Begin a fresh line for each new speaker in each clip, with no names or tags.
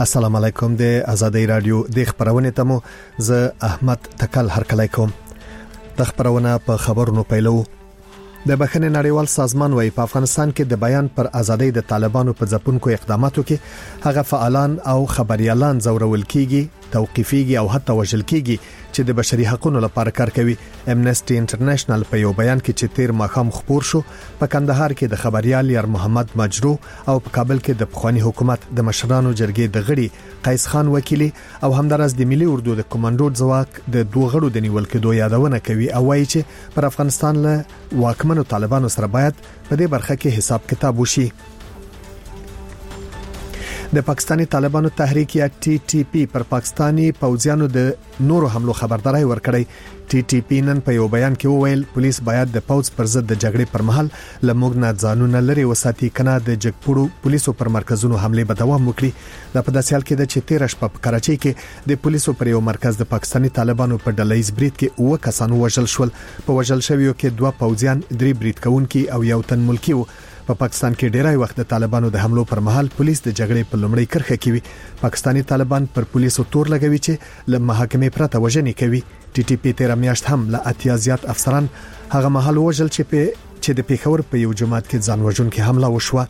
السلام علیکم د آزادۍ رادیو د خبرونه تمو ز احمد تکل هرکلی کوم. د خبرونه په خبرونو پیلو. د بخښنې نړیوال سازمان وايي په افغانستان کې د بیان پر ازادۍ د طالبانو په ځپونکو اقداماتو کې هغه فعالان او خبريالان زورول کیږي، توقيفيږي او حتی وژل کیږي چې د بشري حقوقو لپاره کار کوي. امنيستي انټرنیشنل په یو بیان کې چې تیر ماخام خبر شو په کندهار کې د خبريال یار محمد مجرو او په کابل کې د پخوانی حکومت د مشرانو جرګې د غړي قیس خان وکیلی او همدارس د ملي اردو د کمانډو ځواک د دوه غړو د نیول کېدو یادونه کوي او وایي چې پر افغانستان له واکمنو طالبانو سره باید په دې برخه کې حساب کتاب وشي. د پاکستاني طالبانو تحریک یا ټي ټي پی پر پاکستاني پوځیانو د نورو حملو خبرداري ورکړی. ټي ټي پی نن په یو بیان کې وویل پولیس باید د پوځ پر ضد د جګړې پر مهال لموږ نه ځانونه لري وساتي کنه د جګپوړو پولیسو پر مرکزونو حمله به دوام وکړي. د پداسیال کې د 13 شپه په کراچۍ کې د پولیسو پر یو مرکز د پاکستاني طالبانو په ډلهیز برید کې 9 کسان وژل شول. په وژل شویو کې 2 پوځیان، 3 برید کوونکي او یو تن ملکی وو. په پاکستان کې ډیری وخت د طالبانو د حملو پر مهال پولیس د جګړې په لومړۍ کرخه کې وي. پاکستاني طالبان پر پولیسو تور لګوي چې له محاکمې پرته وژنې کوي. ټي ټي پی 13 میاشت هم له اتیا زیات افسران هغه مهال وژل چې د پیښور په یو جماعت کې ځان وژونکي حمله وشوه.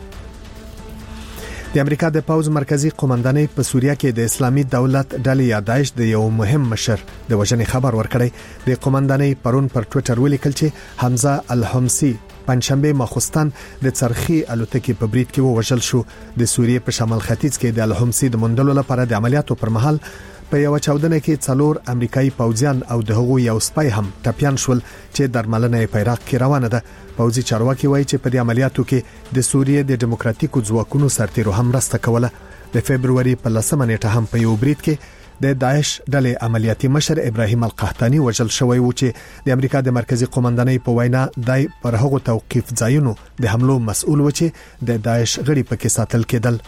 د امریکا د پوز مرکزی قومندانۍ په سوریه کې د اسلامي دولت ډلې یا داعش د یو مهم مشر د وژنې خبر ورکړی. د قومندانۍ پرون پر ټوئیټر ولیکل چې حمزه الحمصي پنځشنبه ماخوستان د چرخي الوتکې په برید کې وژل شو. د سوریې په شمال ختیځ کې د الحمصي د موندلو لپاره د عملیاتو پر مهال په یو چاودنه کې 4 امریکایي پوځیان او د هغو یو سپای هم ټپيان شول چې درملنه په عراق کې روانه ده. پوځي چارواکي وایي چې په دې عملیاتو کې د سوریې د دیموکراتیکو ځواکونو سرتیرو هم مرسته کوله. د فبرवरी په 10 نیټه هم په یو برید کې د داعش ډلې عملیاتي مشر ابراهیم القحطاني وژل شوی و چې د امریکا د مرکزی قومندانۍ په وینا دای پر هغو توقيف ځایونو د حملو مسؤل و چې د داعش غړي پکې ساتل کېدل.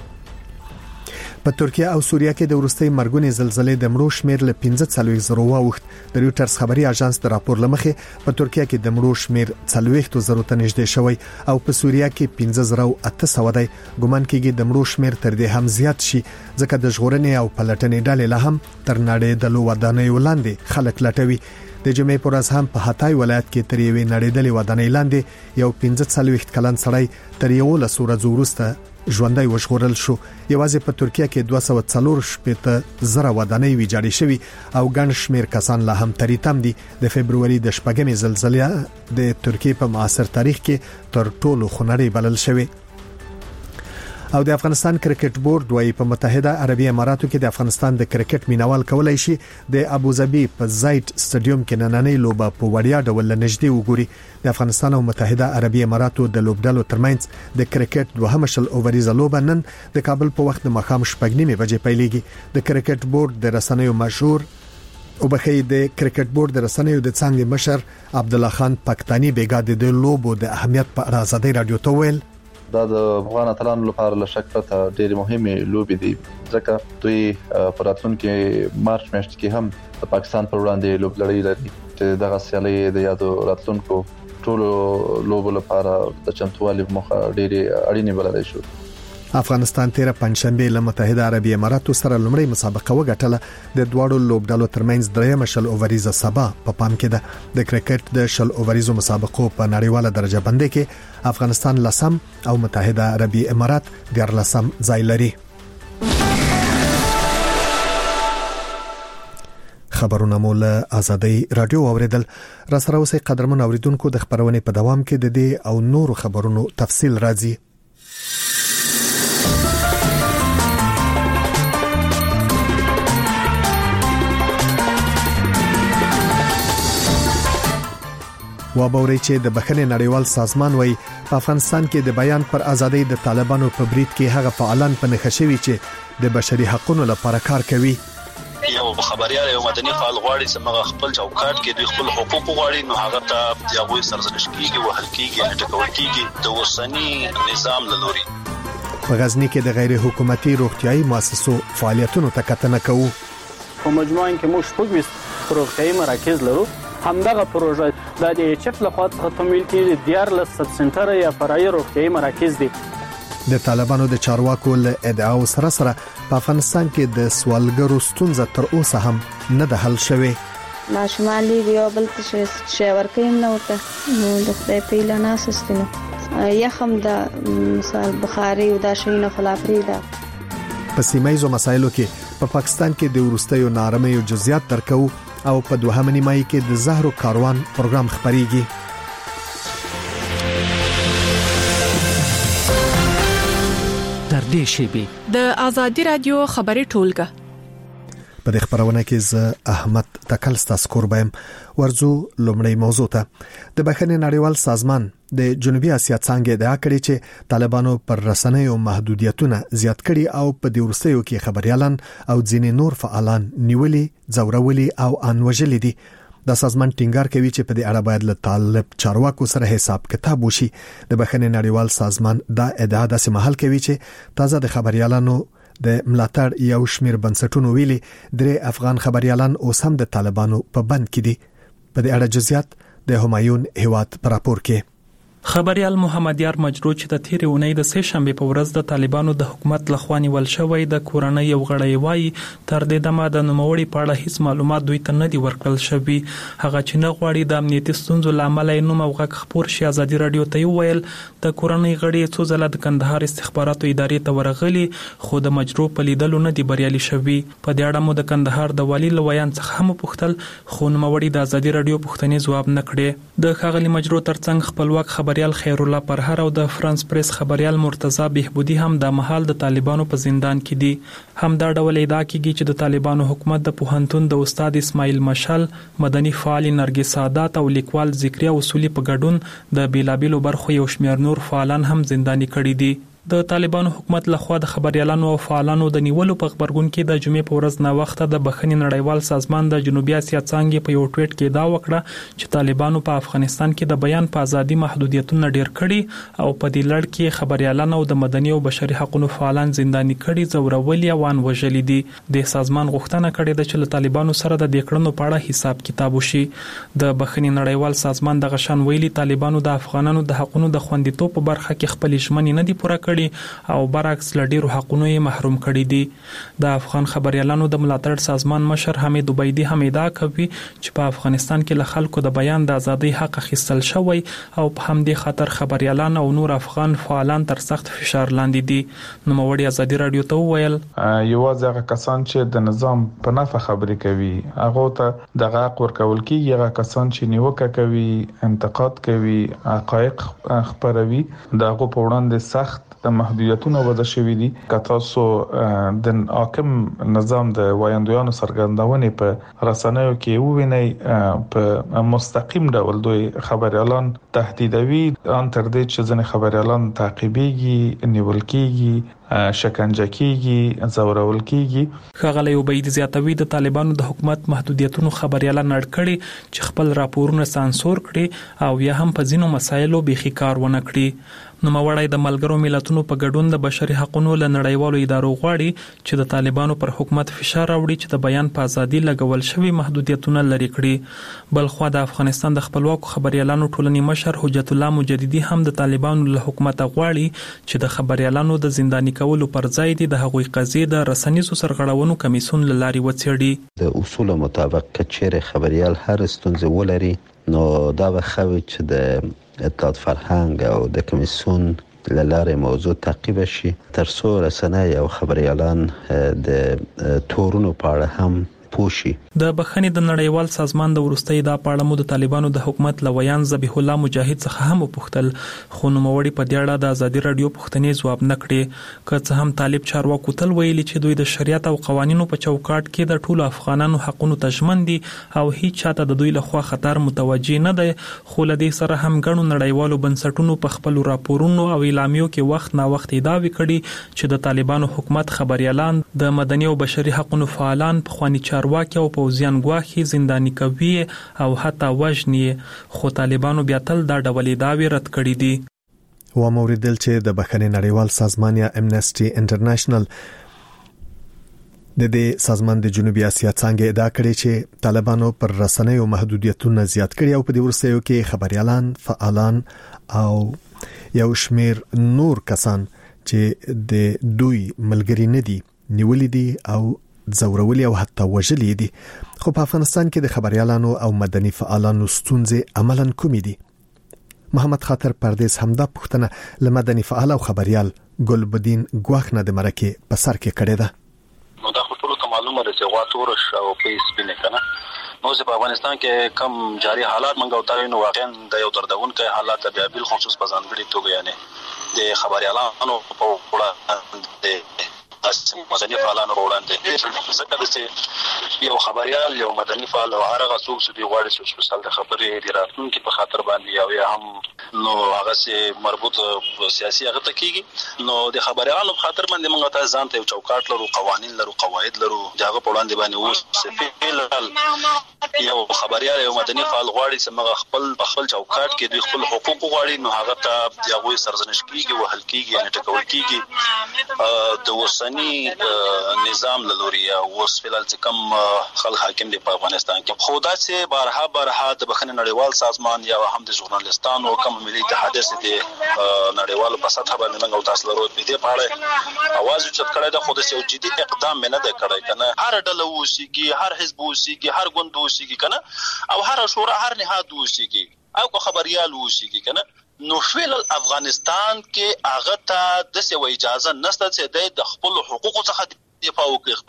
په ترکیه او سوریه کې د ورستۍ مرګونې زلزلې د مړو شمیر له 15,000 واوښت. د رويټرز خبري اژانس د راپور لمخې په ترکیه کې د مړو شمیر 40,000 ته نږدې شوی او په سوریه کې 15,800 دی. ګومان کېږي د مړو شمیر تر دې هم زیات شي ځکه د ژغورنې او پلټنې ډلې له هم تر نړیدلو ودانیو لاندې خلک لټوي. د جمعې پر ورځ هم په هاتای ولایت کې تر یوې نړیدلې ودانۍ لاندې یو 45 کلن سړی تر یو لسو ورځې وروسته ژوندۍ وژغورل شو. یوازې په ترکیه کې 240 ودانۍ ویجاړې شوي او ګڼ شمیر کسان لا هم تریتم دي. د فبرवरी د شپږمې زلزلې د ترکیه په معاصر تاریخ کې تر ټولو خونړۍ بلل شوې. او د افغانستان کرکټ بورډ وايي په متحده عربی اماراتو کې د افغانستان د کرکټ مینوال کولای شي د ابوظبي په زاید سټډیوم کې نننۍ لوبه په وړیا ډول نږدې وګوري. د افغانستان او متحده عربی اماراتو د لوبډلو ترمنځ د کرکټ دوهمه شل اووريزه لوبه نن د کابل په وخت د ماښام 8:30 بجې پیلېږي. د کرکټ بورډ د رسنیو مشهور او بخې د کرکټ بورډ د رسنیو د څنګه مشر عبد الله خان پاکستاني بیګا د لوبو د اهمیت په اړه آزادۍ رادیو ته ویل
دا د افغان اتلانو لپاره له شک پرته ډېر مهمه لوبې دي ځکه دوی په راتلونکي مارچ میاشت کې هم د پاکستان پر وړاندې لوبلړۍ لري چې دغه سیالي د یادو راتلونکو ټولو لوبو لپاره د چمتووالي مخه ډېر اړینه بلل شو.
افغانستان تیر پنځشنبه له متحده عربی اماراتو سره لومړی مسابقه وګټله. د دواړو لوبډلو ترمنځ درېمه شل اووریزه سبا په پام کې ده. د کرکټ د شل اووریزو مسابقو په نړیواله درجه بندۍ کې افغانستان لسم او متحده عربی امارات 14 ځای لري. خبرونه مول آزادۍ رادیو اوریدل. را سره اوسئ قدرمن اوریدونکو. د خبرونه په دوام کې د دې او نورو خبرونو تفصیل راځي. وابوري چې د بخښنې نړیوال سازمان وايي په افغانستان کې د بیان پر ازادۍ د طالبانو په برید کې هغه فعالان په نښه شوي چې د بشري حقوقو لپاره کار کوي.
یو خبريال یو مدني فعال غواړي چې موږ خپل چوکاټ کې د خپل حقوق غواړي نو هغه ته یو سرزنش کیږي وهل کیږي ټکول کیږي د اوسنی نظام لوري.
په غزنی کې د غیر حکومتي روغتيایي مؤسسو فعالیتونو ته کتنه کوو.
په مجموعه کې موږ شپږ روغتيایي مراکز لرو. همدغه پروژه د ایچ اف لخوا تمویل کیږي. 14 سب سنټر یا فرعي روغتيایي مراکز دي.
د طالبانو د چارواکو له ادعاو سره په افغانستان کې د سوالګرو ستونزه تر اوسه هم نه ده حل شوې.
ماشومان دی یو بل څه شي ورکیم نه ورته نو د خدای په لنا سستنه یخم د مثال بخاري او د شینه خلافري ده.
په سیمایزو مسایلو کې په پاکستان کې د ورستیو نارمي جزئیات درکو او په دوهمه نیمایي کې د زهرو کاروان پروګرام خبريږي.
تر دې شی د آزادي رادیو خبري ټولګه
په دې خبرونه کې ز احمد تکل ستاسو قربایم ورزو لومړی موضوع ته. د بخښنې نړیوال سازمان د جنوبي اسیا څنګه ادعا کړې چې طالبانو پر رسنیو محدودیتونه زیات کړي او په دې ورستیو کې خبريالان او ځینې نور فعالان نیولي، ځورولي او انوژلي دي. د سازمان ټینګار کوي چې په دې اړه باید له طالب چارواکو سره حساب کتاب وشي. د بخښنې نړیوال سازمان دا ادعا د سمحل کوي چې تازه د خبريالانو د ملاتړ یو شمیر بنسټونو ویلي درې افغان خبريالان اوس هم د طالبانو په بند کې دي. په دې اړه جزئیات د همایون هیواد پر راپور کې.
خبريال محمد یار مجروح چې د تیرې اونۍ د سه شنبه په ورځ د طالبانو د حکومت لخواني ول شوی د کورنۍ یو غړی وای تر دې دمه د نوموړي په اړه هیڅ معلومات دوی ته نه دی ورکړل شوی. هغه چې نه غواړي د امنیتي ستونزو لامل یې نوم او غږ خبر شي ازادي رادیو ته ویل د کورنۍ غړي څو ځله د کندهار استخباراتو ادارې ته ورغلي خو د مجروح په لیدلو نه دی بریالي شوی. په دې اړه مو د کندهار د والی لویان څخه هم پوښتل خو نوموړي د ازادي رادیو پوښتنې ځواب نه کړي. د خاغلی مجروح ترڅنګ خپلواک خبريال خیر الله پرهر او د فرانس پریس خبريال مرتضی بهبودی هم د محل د طالبانو په زندان کې دي. هم دا ډول ادعا کیږي چې د طالبانو حکومت د پوهنتون د استاد اسماعیل مشال، مدني فعال نرګس سادات او لیکوال ذکریا اصولي په ګډون د بیلابیلو برخو یو شمېر نور فعالان هم زنداني کړي دي. د طالبانو حکومت لخوا د خبريالانو او فعالانو د نیولو په خبرګون کې د جمعې په ورځ نه وخت د بخښنې نړیوال سازمان د جنوبي اسیا څنګه په یو ټویټ کې دا وکړه چې طالبانو په افغانستان کې د بیان په ازادي محدودیتونه ډېر کړي او په دې لړ کې خبريالان او د مدني او بشري حقوقو فعالان زنداني کړي، ځورولي او وژلي دي. د سازمان غوښتنه کړې ده چې له طالبانو سره د دې کړنو په اړه حساب کتاب وشي. د بخښنې نړیوال سازمان د غشن ویلي طالبانو د افغانانو د حقوقو د خوندیتوب په برخه کې خپل ژمنې نه دي پوره کړې او برعکس لډیرو حقوقو یې محروم کړي دي. د افغان خبريالانو د ملاتړ سازمان مشر حمید عبیدی هم ادعا کوي چې په افغانستان کې له خلکو د بیان د ازادۍ حق اخیستل شوی او په همدې خاطر خبريالان او نور افغان فعالان تر سخت فشار لاندې دي. نوموړي ازادي رادیو ته وویل
یوازې هغه کسان چې د نظام په نفع خبرې کوي هغه ته د حق ورکول کیږي، هغه کسان چې نیوکه کوي، انتقاد کوي، حقایق خبروي دغه په وړاندې سخت د محدودیتونو وضع شوې دي. که تاسو د حاکم نظام د وایندویانو سرګردونې په رسنیو کې ووینئ په مستقیم ډول دوی خبريالان تهدیدوي ان تر دې چې ځنې خبريالان تعقیبېږي، نیول کېږي، شکنجه کیږي، ځورول کیږي.
خغلی عبید زیاتوي د طالبانو د حکومت محدودیتونو خبريالان اړ کړي چې خپل راپورونه سانسور کړي او یا هم په ځینو مسایلو بيخي کار ونه کړي. نو موړی د ملګرو ملتونو په ګډون د بشري حقوقو له نړیوالو ادارو غواړي چې د طالبانو پر حکومت فشار راوړي چې د بیان په ازادي لګول شوی محدودیتونه لري کړي. بلخو د افغانستان د خپلواکو خبريالانو ټولنې مشر حجت الله مجددي هم د طالبانو له حکومت غواړي چې د خبريالانو د زنداني کولو پر ځای د هغوی قضیه د رسنیزو سرغړونو کمیسون لاري وڅېړي.
د اصول مطابق کچېره خبريال هر ستونزه ولري نو دا به خوي چې د اطلاعات فرهنګ او د کمیسون لاره موضوع تعقیب شي تر څو رسنۍ او خبريالان د تورونو په اړه هم پوشي.
د بخښنې د نړیوال سازمان د ورستۍ د پاړه مو د طالبانو د حکومت لویان ذبیح الله مجاهد څخه هم پوښتل خو نوموړي په دې اړه د ازادي رادیو پوښتنې ځواب نه کړي. که څه هم طالب چارواکو تل ویلي چې دوی د شریعت او قوانینو په چوکاټ کې د ټولو افغانانو حقوقو ته ژمن دي او هیڅ چاته د دوی لخوا خطر متوجي نه دی، خو لدې سره هم ګڼو نړیوالو بنسټونو په خپل راپورونو او اعلامیو کې وخت نا وخت ادعاوې کړي چې د طالبانو حکومت خبريالان د مدني او بشري حقوقو فعالان په خواني چارواکي او پوځیان ګواښي، زنداني کوي او حتی وژني، خو طالبانو بیا تل دا ډول ادعاوې رد کړې دي.
و موریدل چې د بخښنې نړیوال سازمان یا امنسټي انټرنیشنل د دې سازمان د جنوبي اسیا څنګه ادعا کړې چې طالبانو پر رسنیو محدودیتونه زیات کړي او په دې ورسېو کې خبريالان، فعالان او یو شمیر نور کسان چې د دوی ملګری نه دي نیولې دي او زورولي او حتی وژلي دي. خو په افغانستان کې د خبريالانو او مدني فعالانو ستونزې عملاً کومې دي؟ محمد خاطر پردیس همدا پښتنه لمدني فعال او خبريال ګلبدین ګواخ نه د مرکه په سر کې کړی ده.
نو دا خو ټول معلومه ده چې غواټورش او پیس بنه کنه نو په افغانستان کې کم جاری حالات منګو تاري نو واقعا د یو دردونکو حالات بیا بل خصوص په ځانګړي توګه یعنی د خبريالانو په وړاندې مدني فعالانو وړاندې ځکه چې یو خبريال یو مدني فعال او هغه څوک چې دی غواړي چې سوشل د خبرې دی راتلونکي په خاطر باندې او یا هم نو هغه سي مربوط سیاسي هغه تکیږي نو د خبريالانو په خاطر باندې موږ ته ځان ته چوکاټ لرو قوانين لرو قواعد لرو دغه په وړاندې باندې اوس یو خبريال یو مدني فعال غواړي چې موږ خپل چوکاټ کې د خپل حقوق غواړي نو هغه ته دغه سرزنش کیږي او حل کیږي یعنی ټکول کیږي د وسنی نظام لوري او اوس فلال چې کوم خلک حاکم دي په افغانستان کې خدا چې بارها د بخښنې نړیوال سازمان یا هم د ژورنالستانو کوم ملي اتحاد سي دي نړیوال په سطح باندې موږ تاسو لرو په دې اړه اواز چت کړی د خود سي جدي اقدام نه ده کړی کنه هر ډله وسیږي هر حزب وسیږي هر ګوند وسیږي کنه او هر شورا هر نهاد وسیږي او خبريال وسیږي کنه نو فعل افغانستان کې هغه ته د څه اجازه نشته چې د خپل حقوقو څخه دفاع وکړي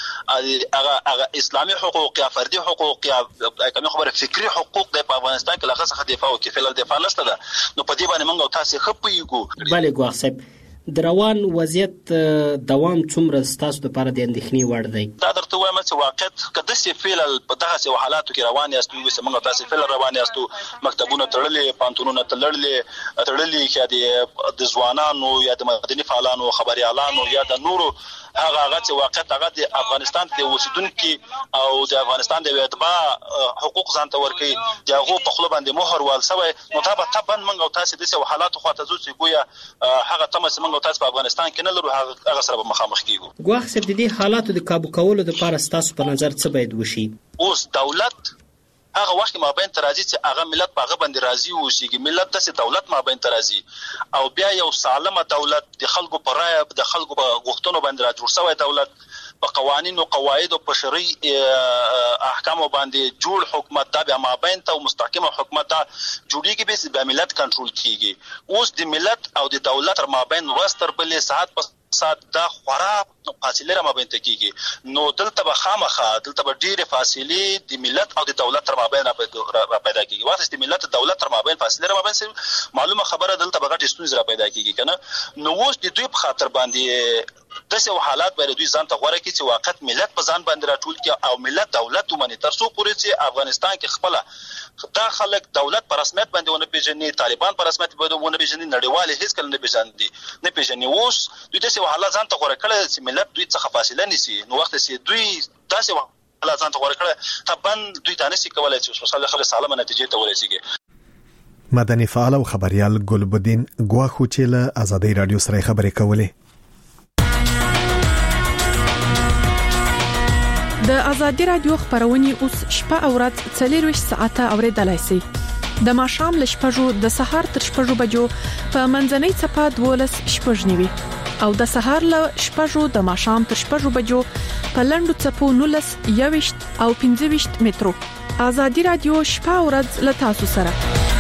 خپل هغه اسلامي حقوق یا فردي حقوق یا کوم خبره فکری حقوق د افغانستان کې لغه څخه دفاع وکړي فعل دفاع نشته ده نو په دې باندې موږ تاسو خپېږو.
بله ګواښب دروان وضعیت دوام څومره ستاسو لپاره د اندېښنې وړ دی؟
دا درته وایم چې واقعیت کده سي فعل په دغه سي حالاتو کې روان یاستو چې موږ تاسو فعل روان یاستو مکتبونه تړلې پانتونونه تړلې چې د ځوانانو یا د مدني فعالانو خبريالانو یا د نورو هغه چې واقعیت هغه د افغانستان د اوسیدونکو او د افغانستان د اتباع حقوق ځان ته ورکي دغه په خپل باندې مهر وال سوی نو طبعا موږ تاسو د څه حالاتو خاطر چې ګویا هغه تمه موږ تاسو په افغانستان کې نه لرو هغه سره مخامخ کیږو.
ګواښ سره د دې حالاتو د کابو کولو لپاره تاسو په نظر څه باید وشي؟
اوس دولت هغه وخت مابین ترازی چې هغه ملت په هغه باندې راضي وشيږي ملت د دولت مابین ترازی او بیا یو سالمه دولت د خلکو پر رائے د خلکو په غوښتنو باندې را جوړ شوی دولت په قوانين او قواعد او په شرعي احکام باندې جوړ حکومت دا بیا مابین ته مستحکم حکومت دا جوړیږي به ملت کنټرول کیږي. اوس د ملت او د دولت مابین وستر بلې ساعت په سات دا خورا فاصله را مابین ته کیږي نو دلته به خامخا دلته به ډیره فاصله د ملت او د دولت تر مابین را پیدا کیږي واسه د ملت او دولت تر مابین فاصله را مابین معلومه خبره دلته به غټ ستونزې را پیدا کیږي کنه نو اوس د دوی په خاطر باندې دغه حالات باندې دوی ځان ته غوړه کی چې واقعیت ملت په ځان باندې راټول کی او ملت دولت ومني تر څو پورې چې افغانستان کې خپل دا خلک دولت پر رسمیت باندې ونه پیژني طالبان پر رسمیت باندې ونه پیژني نړیوال هیڅ کله نه پیژني اوس دوی دغه حالات ځان ته غوړه کړل چې ملت دوی څخه فاصله نيسي نو وخت چې دوی داسې حالات ځان ته غوړه کړل طبعا دوی ته نشي کولای چې سوشل خبره سالمه نتیجه ته ورسیږي.
مدني فعال او خبريال ګلبدین ګواخو چې له آزادۍ رادیو سره خبرې کولې.
د آزادۍ رادیو خبرونه اوس شپه او ورځ 24 ساعته اوریدلای شئ. د ماښام ل شپږو د سهار تر شپږو بجو په منځنۍ چپه 12 شپږنیوي او د سهار ل شپږو د ماښام تر شپږو بجو په لندو چپو 19 یوشت او 15 مترو. آزادۍ رادیو شپه او ورځ ل تاسو سره.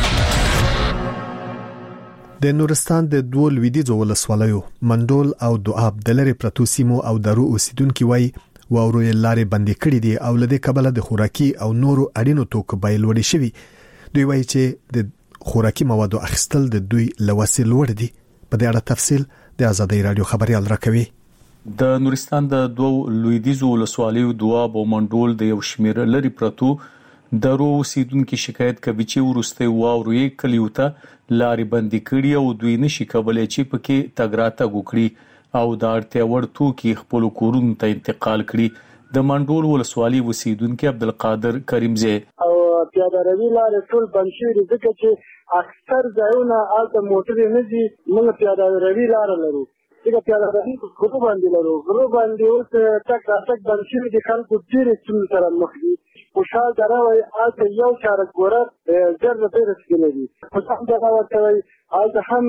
د نورستان د دوه لویدیځو ولسوالیو منډول او دواب د لری پرتو سیمو او درو اوسیدونکو وای واورو لارې بندې کړې دي او لدې کبله د خوراکي او نورو اړینو توکو بیه لوړې شوې. دوی وایي چې د خوراکي موادو اخیستل د دوی لوسیل لوړ دي. په دې اړه تفصیل د آزادۍ رادیو خبريال راکوي.
د نورستان د دوه لویدیځو ولسوالیو دواب او منډول د یو شمیر لري پرتو درو اوسیدونکو شکایت کوي چې ورسته واورو یې کلیوته لارې بندې کړې او دوی نشي کولای چې پکې تګراته وکړي او د اړتیا وړ توکي خپل کورونو ته انتقال کړي. د منډول ولسوالي اوسیدونکو عبدالقادر کریمزی
او پیاده روي لارې ټول بند شوي ځکه چې اکثر ځایونه الته موټرې نه دي موږ پیاده روي لار لرو ځکه پیاده روي غرو باندې لرو غرو باندې اوس تک بند شوي دي خلکو ډېرې ستونزې سره مخ دي خوشحال دره وای هلته یو چارک ګوره زر د ډېر سکینه دي خوشحال دره ورته وای هلته هم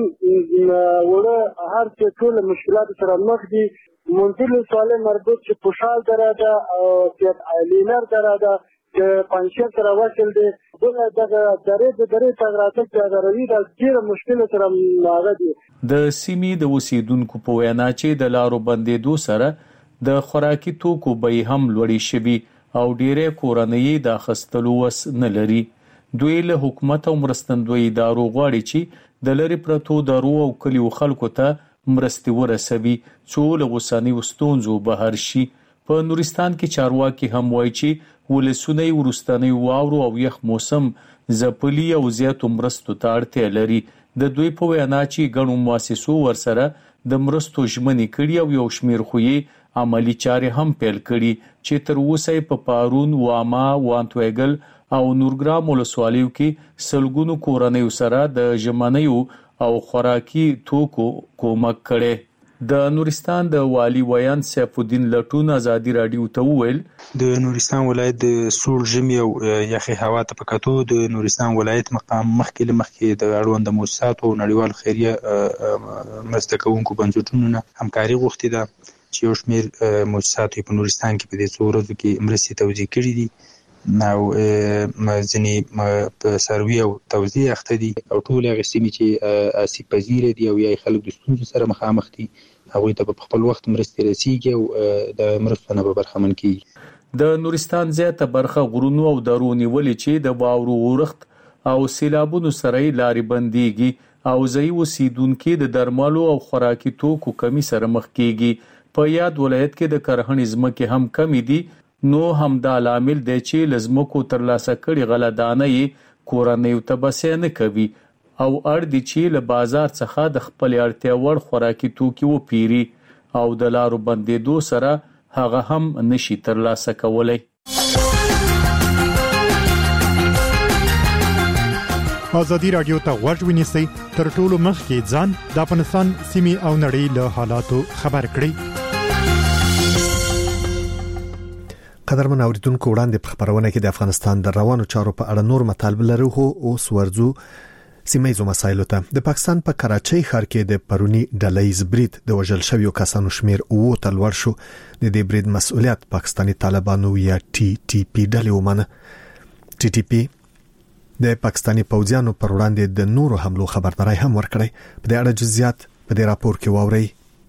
وړه هر څه ټول مشکلات سره مخ دي منزل سوال مربوط چې خوشحال دره ده او لینر دره ده چې پنځه سره وصل دي دغه درې تغراتک د روي د ډېر مشکل سره ماغه دي
د سیمې د اوسیدونکو په وینا چې د لارو بندېدو سره د خوراکي توکو بیې هم لوړې شوي او ډېرې کورنۍ د اخیستلو وس نه لري. دوی له حکومت او مرستندوی ادارو غواړي چې د لرې پرتو دارو او کلیو خلکو ته مرستې ورسوي څو له اوسنیو ستونزو بهر شي. په نورستان کې چارواکي هم وایي چې ولسونه وروستنی واورو او یخ موسم ځپلي او زیاتو مرستو ته اړتیا لري. د دوی په وینا چې ګڼو مؤسسو ورسره د مرستو ژمنې کړي او یو شمېر خو یې عملی چارې هم پیل کړي چې تر اوسه په پارون، واما، وانتویګل او نورګرام ولسوالیو کې سلګونو کورنۍ سره د ژمنیو او خوراکي توکو کومک کړي. د نورستان د والی ویان سیف الدین لټون ازادي رادیو ته وویل
د نورستان ولایت د سوړ ژمي او یخي هوا ته پکاتو د نورستان ولایت مقام مخکې د اړوند مؤسساتو او نړیوال خیریه مرسته کوونکو بنسټونو نه همکاري غوښتي ده چې یو شمېر مؤسساتو په نورستان کې په دې څو ورځو کې مرستې توزیع کړي دي او ځینې په سروي او توزیع اخته دي او ټول هغه سیمې چې آسیب پذیره دي او یا خلک د ستونزو سره مخامخ دي هغوی ته په خپل وخت مرستې رسیږي او د مرستو نه به برخمن کیږي.
د نورستان زیاته برخه غرونو او درو نیولې چې د واورو اورښت او سیلابونو سره لارې بنديږي او ځای اوسیدونکو د درملو او خوراکي توکو کمی سره مخ کیږي. په یاد ولایت کې د کرهڼې ځمکې هم کمی دي نو همدا لامل دی چې لزمکو ترلاسه کړي غلدانه یې کورنۍ ته بسې نه کوي او اړ دي چې له بازار څخه د خپل اړتیا وړ خوراکي توکي وپیري او د لارو بندېدو سره هغه هم نشي ترلاسه کولای.
ازادي رادیو ته غوږ ونیسئ تر ټولو مخکې ځان د افغانستان سیمې او نړۍ له حالاتو خبر کړئ.
قدرمن اوریدونکو وړاندې په خبرونه کې د افغانستان د روانو چارو په اړه نور مطالب لرو خو اوس ورځو سیمایي مسایلو ته. د پاکستان په کراچۍ ښار کې د پرونی ډلهیز برید د وژل شویو کسانو شمیر او تل ورشو. د دې برید مسؤلیت پاکستاني طالبانو یا ټي ټي پی ډلې ومنه. ټي ټي پی د پاکستاني پوځیانو پر وړاندې د نورو حملو خبرداري هم ورکړي. په دې اړه جزئیات په دې راپور کې واورئ.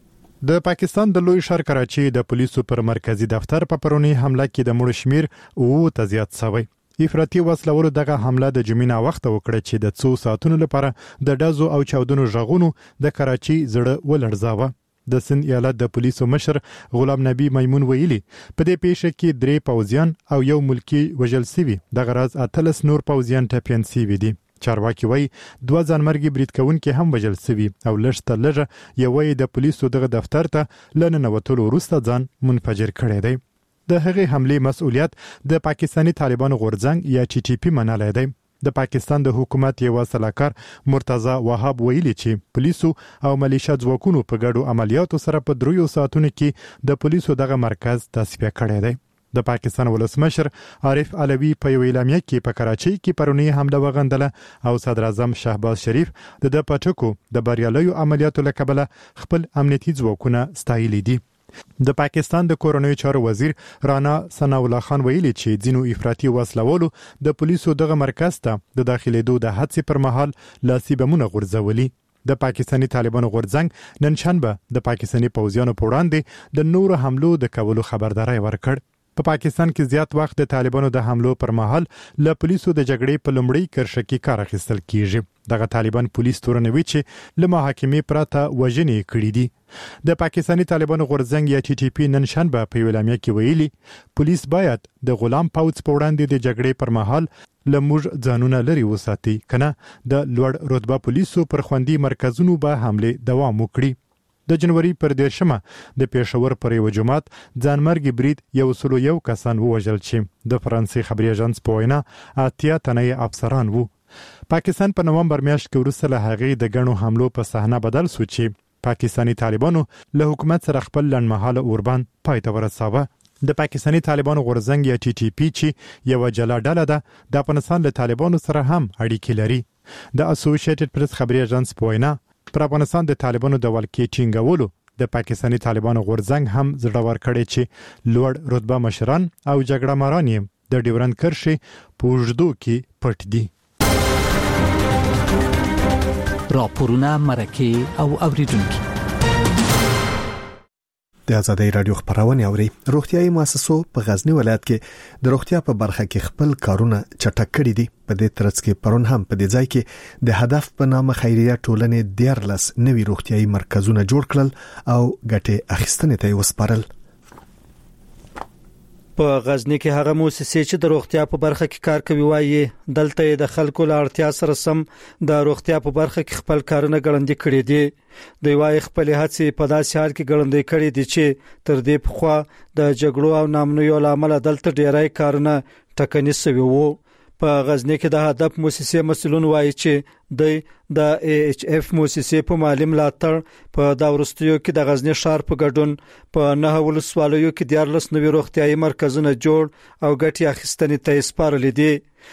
د پاکستان د لوی ښار کراچي د پولیسو پر مرکزی دفتر په پرونی حمله کې د مړو شمیر او ته زیات شوی. افراطي وسلوالو دغه حمله د جمعې وخت وکړه چې د 2 ساعتونو لپاره د ډزو او چاودنو ژغونو د کراچي زړه ولړزاوه. د سند ایالت د پولیسو مشر غلام نبی میمون ویلي په دې پیښه کې 3 پوځیان او یو ملکی وژل شوی. د غرض اتلس نور پوځیان ټپيان شوی دي. چارواکي وایي 2 ځانمرګي برید کوونکي هم وژل شوی او لږ یوې د پولیسو دغه دفتر ته لنن وټولو وروسته ځان منفجر کړی دی. د هغې حمله مسؤلیت د پاکستاني طالبانو غورځنګ یا ټي ټي پی منلای دی. د پاکستان د حکومت یو سلاکار مرتضی وهاب ویلي چې پولیسو او ملیشیا ځواکونو په ګډو عملیاتو سره په 3 ساعتونو کې د پولیسو دغه مرکز تصفیه کړی دی. د پاکستان ولسمشر عارف علوی په یو اعلامیه کې په کراچۍ کې پرونی حمله وغندله او صدر اعظم شهباز شریف د پټکو د بریالیو عملیاتو لکبله خپل امنیتي ځواکونه ستایلي دي. د پاکستان د کورونی چارو وزیر رانا ثنا الله خان ویلي چې ځینو افراطي وسلوالو د پولیسو دغه مرکز ته د داخليدو د حادثې پر مهال لاسي بمونه غورځولي. د پاکستاني طالبانو غورځنګ نن شنبه د پاکستاني پوځیانو په وړاندې د نورو حملو د کولو خبرداري ورکړ. په پاکستان کې زیات وخت د طالبانو د حملو پر مهال له پولیسو د جګړې په لومړی کرښه کې کار اخیستل کیږي. دغه طالبان پولیس تورنوي چې له محاکمې پرته وژنې کړې دي. د پاکستاني طالبانو غورځنګ یا ټي ټي پی نن شنبه په اعلامیه کې ویلي پولیس باید د غلام پوځ په وړاندې د جګړې پر مهال لموږ ځانونه لري وساتي کنه د لوړ رتبه پولیسو پر خوندي مرکزونو به حمله دوام وکړي. د جنوري پر 10مه د پېښور پر یو جماعت ځانمرګي برید 101 کسان ووژل چې د فرانسې خبري اژانس په وینا 80 تنه افسران وو. پاکستان په نومبر میاشت کې وروسته له هغې د ګڼو حملو په صحنه بدل شو چې پاکستاني طالبانو له حکومت سره خپل لنډمهاله اوربان پای ته ورساوه. د پاکستاني طالبانو غورځنګ یا ټي ټي پی چې یو جلا ډله ده د افغانستان له طالبانو سره هم اړیکې لري. د اسوسییټډ پریس خبري اژانس پوینا پر افغانستان د طالبانو د ولکې ټینګولو د پاکستاني طالبانو غورځنګ هم زړور کړي چې لوړ رتبه مشران او جګړه ماران یې د ډیورند کرښې په اوږدو کې پټ دي.
راپورونه مرکه او اوریدونکو
د آزادۍ رادیو خبرونه اوري. روغتيایي مؤسسو په غزنی ولایت کې د روغتیا په برخه کې خپل کارونه چټک کړي دي. په دې ترڅ کې پرون هم په دې ځای کې د هدف په نامه خیریه ټولنې 14 نوي روغتيایي مرکزونه جوړ کړل او ګټه اخیستنې ته وسپارل.
په غزنی کې هغه مؤسسې چې د روغتیا په برخه کې کار کوي وایي دلته د خلکو له اړتیا سره سم د روغتیا په برخه کې خپل کارونه ګړندې کړي دي. دوی وايي خپل هڅې په داسې حال کې ګړندې کړي دي چې تر دې پخوا د جګړو او نامنویو لامل دلته ډیرای کارونه ټکني شوي وو. په غزنی کې د هدف مؤسسې مسؤلون وايي چې د AHF مؤسسې په مالی ملاتړ په دا ورستیو کې د غزنی ښار په ګډون په 9 ولسوالیو کې 14 نوي روغتيایي مرکزونه جوړ او ګټي اخیستنې ته سپارل دي.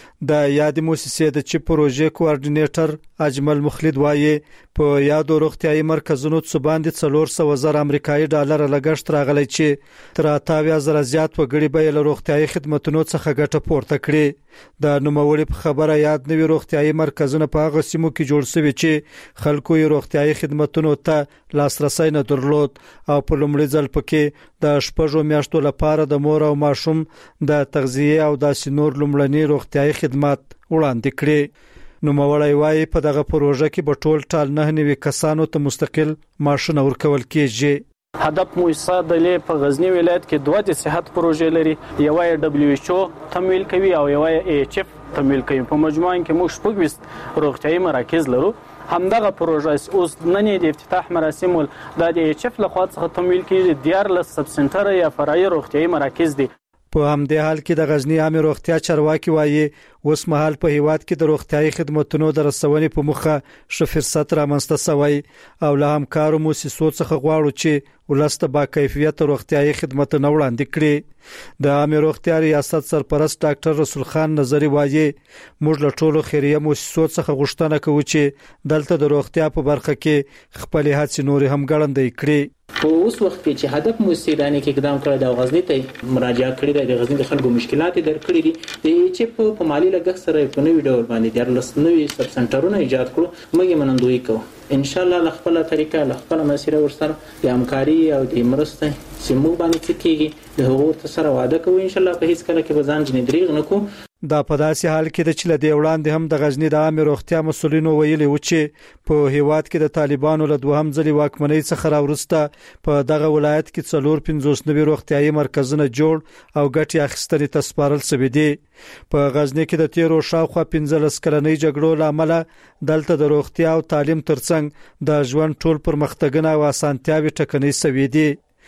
د یاد مؤسسې د چیف پروژې کوارډینیټر اجمل مخلد وايي په یاد روغتيایي مرکزونو څخه باندې 400,000 امریکایي ډالر لګښت راغلی چې تر 80,000 زیات وګړي به له روغتيایي خدماتو څخه ګټه پورته کړي. د نوموړي په خبره یاد نوي روغتيایي مرکزونه په هغه سیمو کې جوړ شوي چې خلکو یې روغتيایي خدماتو ته لاسرسي نه درلود او په لومړي ځل پکې د شپږو میاشتو لپاره د مور او ماشوم د تغذیه او د سینور لومړني روغتيایي خدمات وړاندې کړي. نوموړی وايي په دغه پروژه کې به ټول ټال 9 نوي کسانو ته مستقل معاشونه ورکول کیږي.
هدف مؤسسه د په غزنی ولایت کې دوه د صحت پروژې لري. یو یې WHO تمویل کوي او یو یې AHF تمویل کوي. په مجموعه کې موږ 26 روغتيایي مراکز لرو. همدغه پروژه اوس نن د افتتاح مراسم د AHF لخوا څخه تمویل کیږي. 14 سب سنټر یا فرعي روغتيایي مراکز دي.
په همدې حال کې د غزنی عامه روغتیا چارواکي وايي اوس مهال په هیواد کې د روغتيایي خدماتو د رسونې په مخه ش فرصت رامنځته شوی او له همکارو مؤسسو څخه غواړو چې ولسته با کیفیت روغتيایي خدماتونه وړاندې کړي. د عامه روغتیا ریاست سرپرست ډاکټر رسول خان نظری وايي موږ له ټولو خیریه مؤسسو څخه غوښتنه کوو چې دلته د روغتیا په برخه کې خپل هڅې نور هم ګړندې کړي.
په اوس وخت کې چې هدف مؤسسانه کې اقدام کړی د غزنی ته مراجعه کړې د غزنی د خلکو مشکلات درکړي دي چې په مالی لګښت سره په نوې ډول باندې 14 نوي سب سنټرونه ایجاد کړو. موږ منندوی کوو ان شاء الله له خپل طریقه له خپل مسیره ورسره د همکاري او د مرسته چې موږ باندې کېږي د هغو سره وعده کوو ان شاء الله په هیڅ کله کې به ځان جن دریغ نه کوو.
دا په داسې حال کې د چله دی وړاندې هم د غزنی د عامه روغتیا مسولینو ویلي و چې په هیواد کې د طالبانو له دوهم ځلې واکمنۍ څخه راورسته په دغه ولایت کې 450 نوي روغتيایي مرکزونه جوړ او ګټي اخیستنې ته سپارل شوي دي. په غزنی کې د تیرو شاوخوا 15 کلنۍ جګړو لامل دلته د روغتیا او تعلیم ترڅنګ د ژوند ټول پرمختګونه او اسانتیاوي ټکنۍ شوي دي.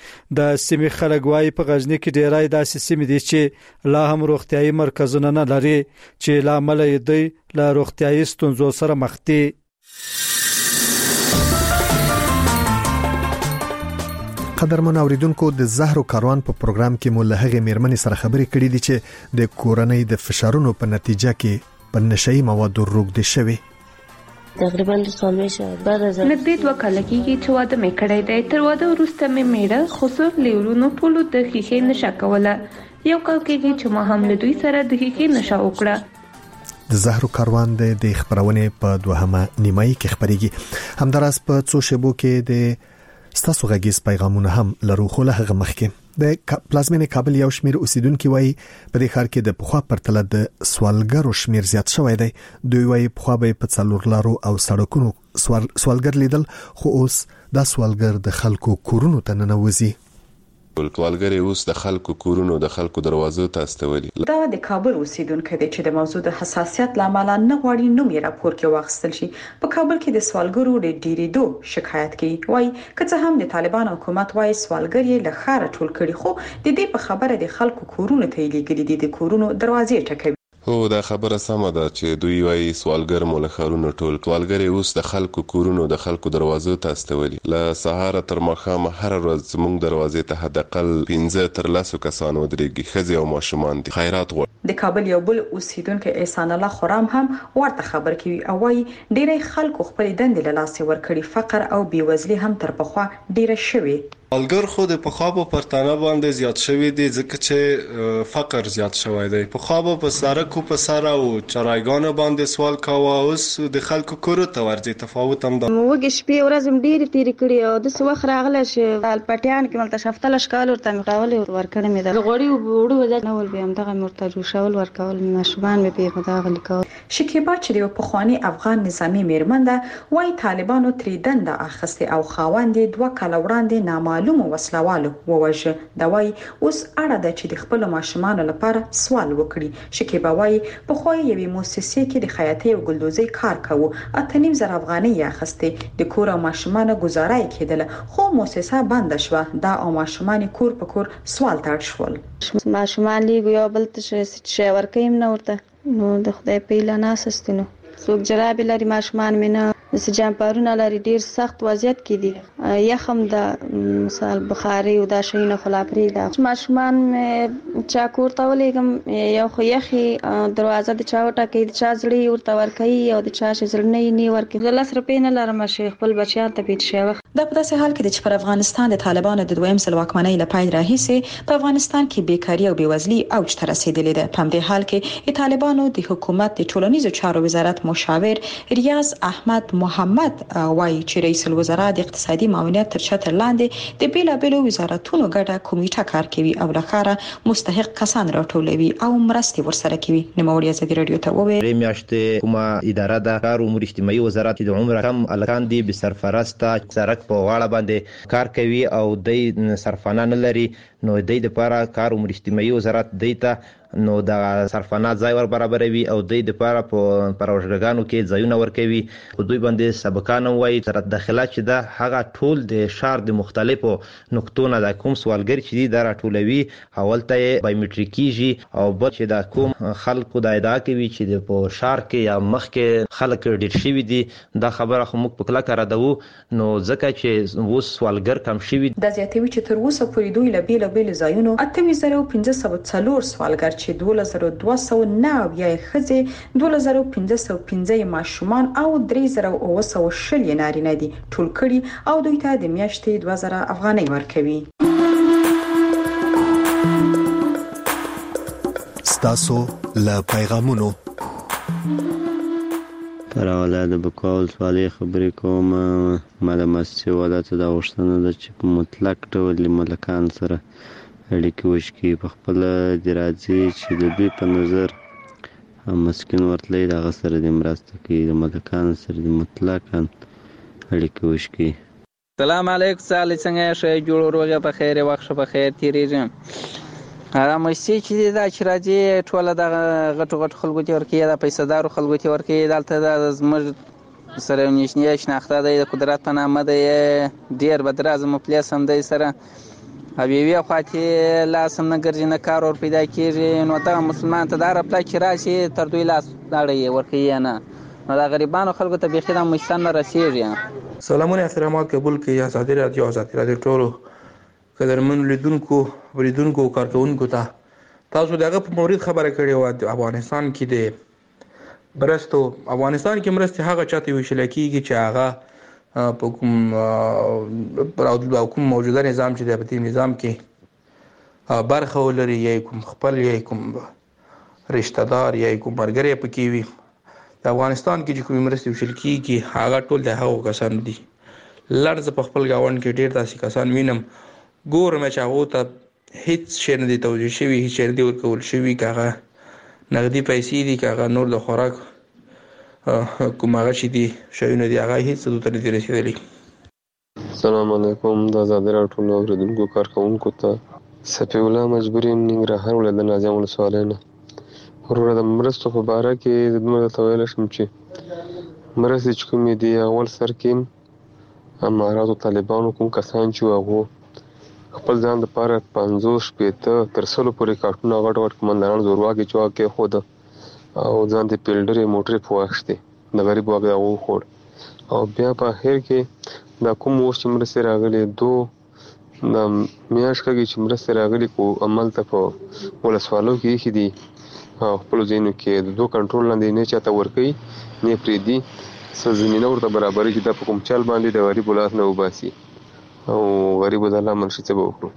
د سیمې خلک وايي په غزنی کې ډیرای داسې سیمې دي چې لا هم روغتيایي مرکزونه نه لري چې لامل یې دی له روغتيایي ستونزو سره مخ دي.
قدرمن اوریدونکو د زهرو کاروان په پروګرام کې مو له هغه میرمنې سره خبرې کړې دي چې د کورنۍ د فشارونو په نتیجه کې په نشئی موادو روغدي شوی.
تقریبا د سومیشه بعد از نږدې 2 کال کېږي چې واده مې کړی دی. تر واده وروسته مې میړه خصوص لیورونو ټولو د خېخې نشه کوله. یو کال کېږي چې ما هم له دوی سره د خېخې نشه وکړه.
د زهرو کاروان د خبرونه په دوهمه نیمایي کې خبريږي. همداراز په څو شبو کې د ستاسو غږیز پیغامونه هم لرو خو له هغه مخکې د پلازمینې کابل یو شمیر اوسیدونکو وایي په دې ښار کې د پخوا پرتله د سوالګرو شمیر زیات شوی دی. دوی وایي پخوا به په څلور لارو او سړکونو سوالګر لیدل خو اوس دا سوالګر د خلکو کورونو ته ننوځي.
سوالګر اوس د خلکو کورونو د خلکو دروازو ته استولي.
دا د کابل اوسیدونکو دی چې د موضوع د حساسیت لامل نه غواړي نوم یې راپور کې واخیستل شي. په کابل کې د سوالګرو د ډیریدو شکایت کوي. وایي که څه هم د طالبان حکومت وایي سوالګر یې له ښار ټول کړي خو د دې په خبره د خلکو کورونو ته لیږلي دي د کورونو دروازې ټکوي.
هو دا خبره سمه ده چې دوی وايي سوالګر مو له ښارونو ټول سوالګر اوس د خلکو کورونو د خلکو دروازو ته استولي له سهار تر ماښام هر ورځ زموږ دروازې ته حداقل 15 تر 10 کسان ودرېږي ښځې او ماشومان دي خیرات غواړي.
د کابل یو بل اوسیدونکو احسان الله خرام هم ورته خبر کوي او وايي ډېری خلکو خپل دندې له لاسه ورکړي فقر او بیوزلي هم تر پخوا ډېره شوې.
سوالګر خو د پخوا په پرتانه باندې زیات شوی دی ځکه چې فقر زیات شوی دی. پخوا په سړکو په سر او چرایګانو باندې سوال کاوه، اوس د خلکو کورو ته ورځي. تفاوت هم ده.
موږ شپې ورځ ډېری تیری کړی او د وخت راغله چې الپټیان کې ملته شفتل اشکال ورته مقاول ورکړم مې د غوړي وړو وځه نو ول به هم دغه مرتجو شول ورکول مشوبان به په دغه لیکو.
شکیبا چې یو پخوانی افغان نظامی میرمن ده وايي طالبانو ترې دنده اخیسته او خاوند 2 کال وړاندې نامعلوم وسلوالو ووجه. دا وايي اوس اړه ده چې د خپل ماشومان لپاره سوال وکړي. شکیبا وايي په خو یوې مؤسسې کې د خیاطۍ او ګلدوزۍ کار کوي. 8.5 افغانۍ اخیسته د کور او ماشومان گزاره کېدله خو مؤسسه بند شوه. دا او ماشومان کور په کور سوال تړ شول.
ماشومان لیګو یو بل ته شي ورکیم نه ورته نو د خدای په اعلان اساستینو څوک جراب لري ماشومان مینه د جامپارونه لري ډیر سخت وضعیت کې دي. یخم د مثال بخاري او د شینه خلاپري د ماشومان چا کوړته ولېګم یو خو یخي دروازه د چاوټه کې د چا زړی ورته ورکي او د چا شزړنې نه ورکي. د 10 روپۍ نه لرم شي خپل بچیان ته پیټ شي.
دا په داسې حال کې چې پر افغانستان د طالبانو د دویم ځل واکمنۍ لپاره راهیسه په افغانستان کې بیکاری او بیوزلي اوج ته رسیدلې ده. په دې حال کې طالبانو د حکومت د ټولنیزو چارو وزارت مشاور ریاض احمد محمد وايي چې رئیس الوزرا د اقتصادي معاونت تر چتر لاندې د بیلابېلو وزارتونو ګډه کمیټه کار کوي او لخره مستحق کسان راټولوي او مرستې ورسره کوي. نوموړي ازادي رادیو ته وویل
میاشتې کومه اداره د کار امور اجتماعي وزارت د عمر کم الکان دي به سرفرسته سرک په غاړه باندې کار کوي او د صرفانه نه لري نو د دې لپاره کار امور اجتماعي وزارت دیتا نو د صرفانه ځای ور برابروي او د دې لپاره په پروژګانو کې ځایونه ورکوي. په دوی باندې سبقان وایي تر داخله چې دا هغه ټول د شهر د مختلفو نقطو نه د کوم سوالګر چې دا راټولوي اولته بایومټریکیږي او بل چې دا کوم خلکو د ادعا کوي چې په شهر کې یا مخ کې خلک ډیر شوي دي. دا خبره خو موږ په کلکه ردو نو ځکه چې وو سوالګر کم شوي.
د زیاتوي چې تر اوسه پورې دوی له بیل ځایونو 8504 سوالګر 2209 یا خځې 2515 ماشومان او 3920 نارینه دي ټول کړي او دوی ته د میاشتې 2000 افغانۍ ورکوي.
ستاسو له پیغامونو
پر اولاد بکول سوالي خبرې کوم معلوماتي ولادت د غوښتنه د چې په مطلق ډول ملکان سره اړیکې وشکي په خپل درازي چې د دوی په نظر مسکین ورتلې د غسر د مرسته کې د ملکان سره د مطلقاً اړیکې وشکي.
سلام علیکم سالي څنګه شې جوړ روغه په خیر وخت په خیر تیریږم. هغه مشي چې دا چې راځي ټوله د غټو خلکو ته ورکی دا پیسې دارو خلکو ته ورکی دلته د زمر سره نشنیه شناخته د قدرت په نامه د ډیر بدراز مپلیس هم د سره حبیبي خاطی لاسم نه ګرځي نه کار ور پیدا کیږي نو دا مسلمان ته دار خپل چې راشي تر دوی لاس داړي ورکی نه نو دا غریبانو خلکو ته بخیره مشتن نه رسیږي.
سلامونه احترامات قبول کړئ آزادي رادیو ټولو قدرمن لیدونکو کارکونکو ته تاسو دغه په مورید خبره کړې و. افغانستان کې د برستو افغانستان کې مرستې هغه چاته ویشل کیږي چې هغه په کوم موجوده نظام چې د پتی نظام کې برخه ولري یا کوم خپل یا کوم رشتہ دار یا کوم مرګري پکې وي. د افغانستان کې چې کوم مرستې وشل کیږي هغه ټول د هغو کسان دي. لړز په خپل گاوند کې ډیر داسې کسان وینم ګورم چې هغه ته هیڅ شی نه دی توجیه شوی هیڅ شی دی ورکول شوی کاغه نقدي پیسې دي کاغه نور د خوراک کوم هغه چې دي شایونه دي هغه هیڅ څه ته نه رسیدلی.
السلام علیکم د آزادي راډیو ټولو اوریدونکو کارکونکو ته سپی الله مجبورین ننګرهار ولایت ناظم ولسوالۍ نه ورور د مرستو په باره کې د موږ ته ویل شم چې مرستې چې کومې دي اول سر کې اماراتو طالبانو کوم کسان چې هغه خپل ځان لپاره 50 شپېته تر 100 پورې کارتونه غټ کمانډران زورواکي چوا کې خود او ځان ته پیلډر موټر پوښتې د غریب واګه او خور او بیا په اخر کې دا کوم وخت چې مرسته راغلي دوه د میاش کېږي چې مرسته راغلي کو عمل ته په ولسوالو کې دي او خپل ځینو کې د دوه کنټرول لاندې نه چاته ورکي نه پریدي سزمینه ورته برابرې چې د کوم چل باندې د غریب ولات نه وباسي او غریب د الله منشي څه وکړو.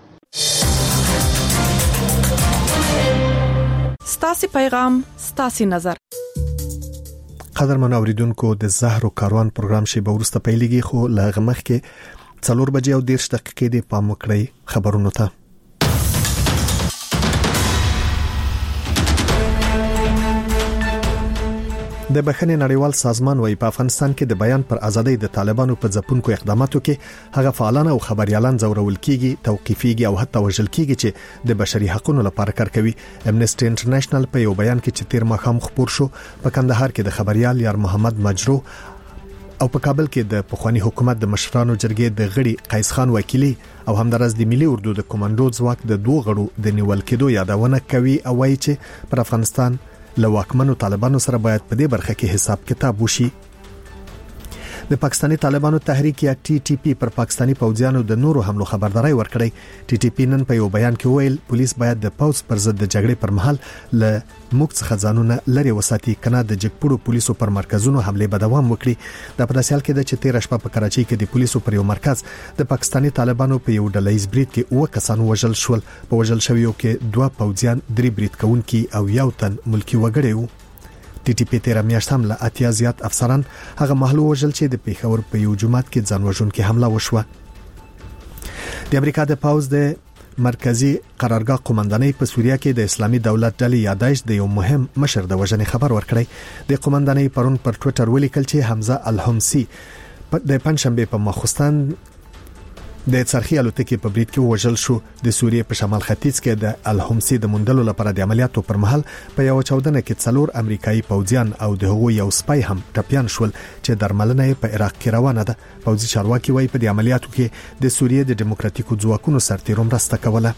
ستاسي پیغام ستاسي نظر.
قدرمن اوریدونکو د زهر او کاروان پروګرام شی به ورسته پیلېږي خو لغه مخ کې 4 بجې او 10 دقیقې دی پام وکړئ خبرونو ته. د بخښنې نړیوال سازمان وايي په افغانستان کې د بیان پر ازادۍ د طالبانو په ځپونکو اقداماتو کې هغه فعالان او خبريالان ځورول کیږي، توقيفيږي او حتی وژل کیږي چې د بشري حقوقو لپاره کار کوي. امنيستي انټرنیشنل په یو بیان کې چې تیر ماښام خبر شو په کندهار کې د خبريال یار محمد مجرو او په کابل کې د پخوانی حکومت د مشرانو جرګې د غړي قیس خان وکیلی او همدارس د ملي اردو د کمانډو ځواک د دوه غړو د نیول کېدو یادونه کوي او وايي چې پر افغانستان له واکمنو طالبانو سره باید په دې برخه کې حساب کتاب وشي. د پاکستاني طالبانو تحریک یا ټي ټي پی پر پاکستاني پوځیانو د نورو حملو خبرداري ورکړې. ټي ټي پی نن په یو بیان کې ویل پولیس باید د پوځ پر ضد د جګړې پر مهال له موږ څخه ځانونه لري وساتي کنه د جګپړو پولیسو پر مرکزونو حمله به دوام وکړي. د پداسیال کې د چتیر شپه په کراچۍ کې د پولیسو پر یو مرکز د پاکستاني طالبانو په یو ډلهیز بریټ کې 9 کسان وژل شول. په وژل شویو کې 2 پوځیان 3 بریټ کوونکي او یو تن ملکی وګړي وو. ټي ټي پی تیر میاشت هم له اتیا زیات افسران هغه محلو وژل چې د پیښور په یو جماعت کې ځانوژونکي حمله وشوه. د امریکا د پاوز د مرکزی قرارګاه قومندانۍ په سوریه کې د اسلامي دولت ډلې یادایش د یو مهم مشر د وژنې خبر ورکړی. د قومندانۍ پرون پر ټوئیټر ولیکل چې حمزه الحمسی د پنځشنبه په ماخوستان د څرخي الوتکې په بریټ کې وژل شو. د سوریې په شمال ختیځ کې د الحمسی د موندلو لپاره د عملیاتو پر مهال په یو چاودنه کې 4 امریکایي پوځیان او د هغوی یو سپای هم ټپيان شول چې درملنه په عراق کې روانه ده. پوځي چارواکي وايي په دې عملیاتو کې د سوریې د دیموکراتیکو ځواکونو سرتیرو مرسته کوله.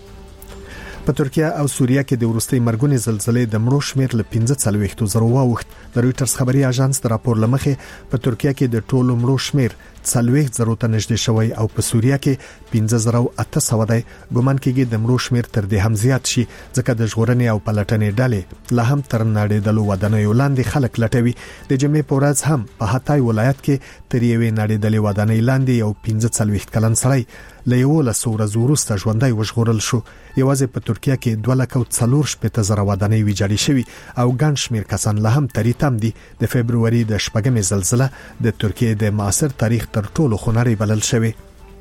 په ترکیه او سوریه کې د ورستۍ مرګونې زلزلې د مړو شمېر له 15,000 واوښت. د رويټرز خبري اژانس د راپور لمخې په ترکیه کې د ټولو مړو شمېر 40,000 ته نږدې شوی او په سوریه کې 15,800 دی. ګومان کېږي د مړو شمېر تر دې هم زیات شي ځکه د ژغورنې او پلټنې ډلې لا هم تر نړیدلو ودانیو لاندې خلک لټوي. د جمعې په ورځ هم په هاتای ولایت کې تر یوې نړیدلې ودانۍ لاندې یو 45 کلن سړی له یو له سورز وروسته ژوندۍ وژغورل شو. یوازې په ترکیه کې 2,40,000 ودانۍ ویجاړې شوې او ګڼ شمېر کسان لا هم تریتم دي. د فبرवरी د شپږمې زلزلہ د ترکیه د معاصر تاریخ تر ټولو خونړۍ بلل شوې.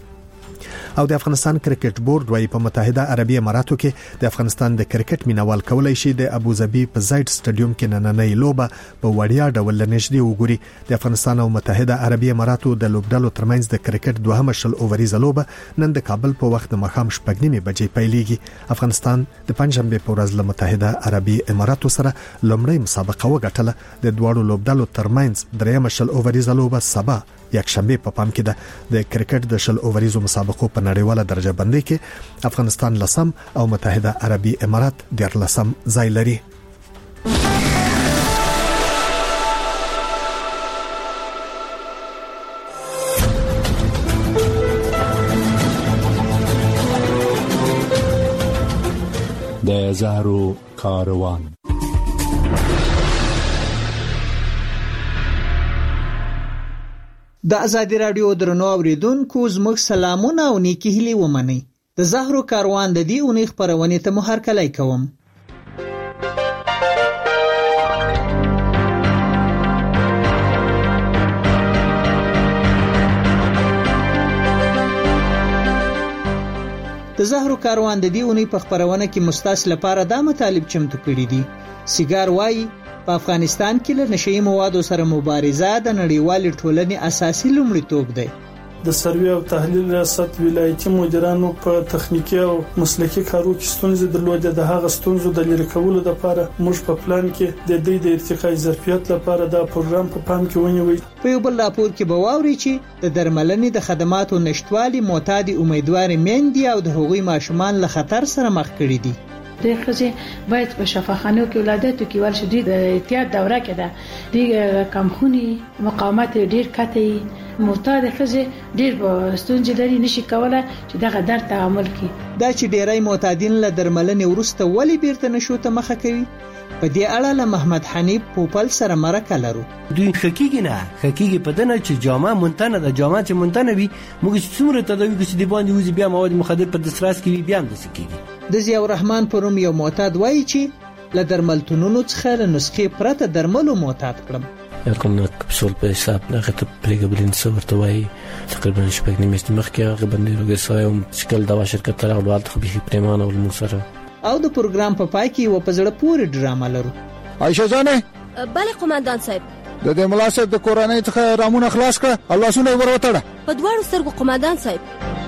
او د افغانستان کرکټ بورډ وايي په متحده عربی اماراتو کې د افغانستان د کرکټ مینوال کولای شي د ابوظبي په زاید سټډیوم کې نننۍ لوبه په وړیا ډول نږدې وګوري. د افغانستان او متحده عربی اماراتو د لوبډلو ترمنځ د کرکټ دوهمه شل اووريزه لوبه نن د کابل په وخت د ماښام 9:30 بجې پیلېږي. افغانستان د پنځشنبه په ورځ له متحده عربی اماراتو سره لومړی مسابقه وګټله. د دوړو لوبډلو ترمنځ درېمه شل اووريزه لوبه سبا یک شنبه په پام کې ده. د کرکټ د شل اووریزو مسابقو په نړیواله درجه بندۍ کې افغانستان لسم او متحده عربی امارات 13 ځای لري.
د زهرو کاروان
د ازادي رادیو درنو اوریدونکو زموږ سلامونه او نیکی هیلې ومنئ. د زهرو کاروان د دې اونۍ خبرونه ته مو هرکلی کوم. د زهرو کاروان د دې اونۍ په خبرونه کې مستاس لپاره دا مطالب چمتو کړي دي. سیګار وایي په افغانستان کې له نشئی موادو سره مبارزه د نړیوال ټولنې اساسي لومړیتوب دی.
د سروې او تحلیل ریاست ولایتي مدیرانو په تخنیکی او مسلکي کارو کې ستونزې درلودې. د هغه ستونزو د لرې کولو لپاره موږ په پلان کې د دې د ارتقای ظرفیت لپاره دا پروګرام په پام کې ونیوي.
په یو بل راپور کې به واوري چې د درملنې د خدماتو نشټوالي معتاد امیدوار میندې او د هغوی ماشومان له خطر سره مخ کړي دي.
د ښځې باید په شفاخانو کې ولادت کې ورشي د احتیاط دوره کې ده د کمخوني مقاومت ډیر کته معتاد ښځې ډیر ستونزې لري نشي کولای چې دغه درد تعامل کړي
دا چې ډیری معتادین له درملنې وروسته ولی بیرته نشو ته مخه کوي په دې اړه له محمد حنیف پوپل سره مرکه لرو.
دوی حقیقي په دنه چې جامه مونتنه د جامه چې مونتنه وي موږ چې څومره تداوی کوي د باندې وزي بیا مواد مخدر په دسترس کې بیا هم د سکیږي.
د ضیاء الرحمن پروم یو معتاد وایي چې له درملتونونو څخه له نسخې پرته درملو معتاد کړم.
یقینا کپسول په حساب نه غته پریګبلین څورته وایي تقریبا شپږ نیمه مخکې هغه باندې روګسایم شکل دوا شرکت تر هغه وخت خو به پریمانه ول سره
او د پروګرام په پای کې و په زړه پورې ډرامه لرو.
عائشہ جانې
بله قومندان صاحب
د دې ملاسب د کورنۍ څخه رامونه خلاص کړه الله سونه وروتړه
په دواړو سترګو قومندان صاحب.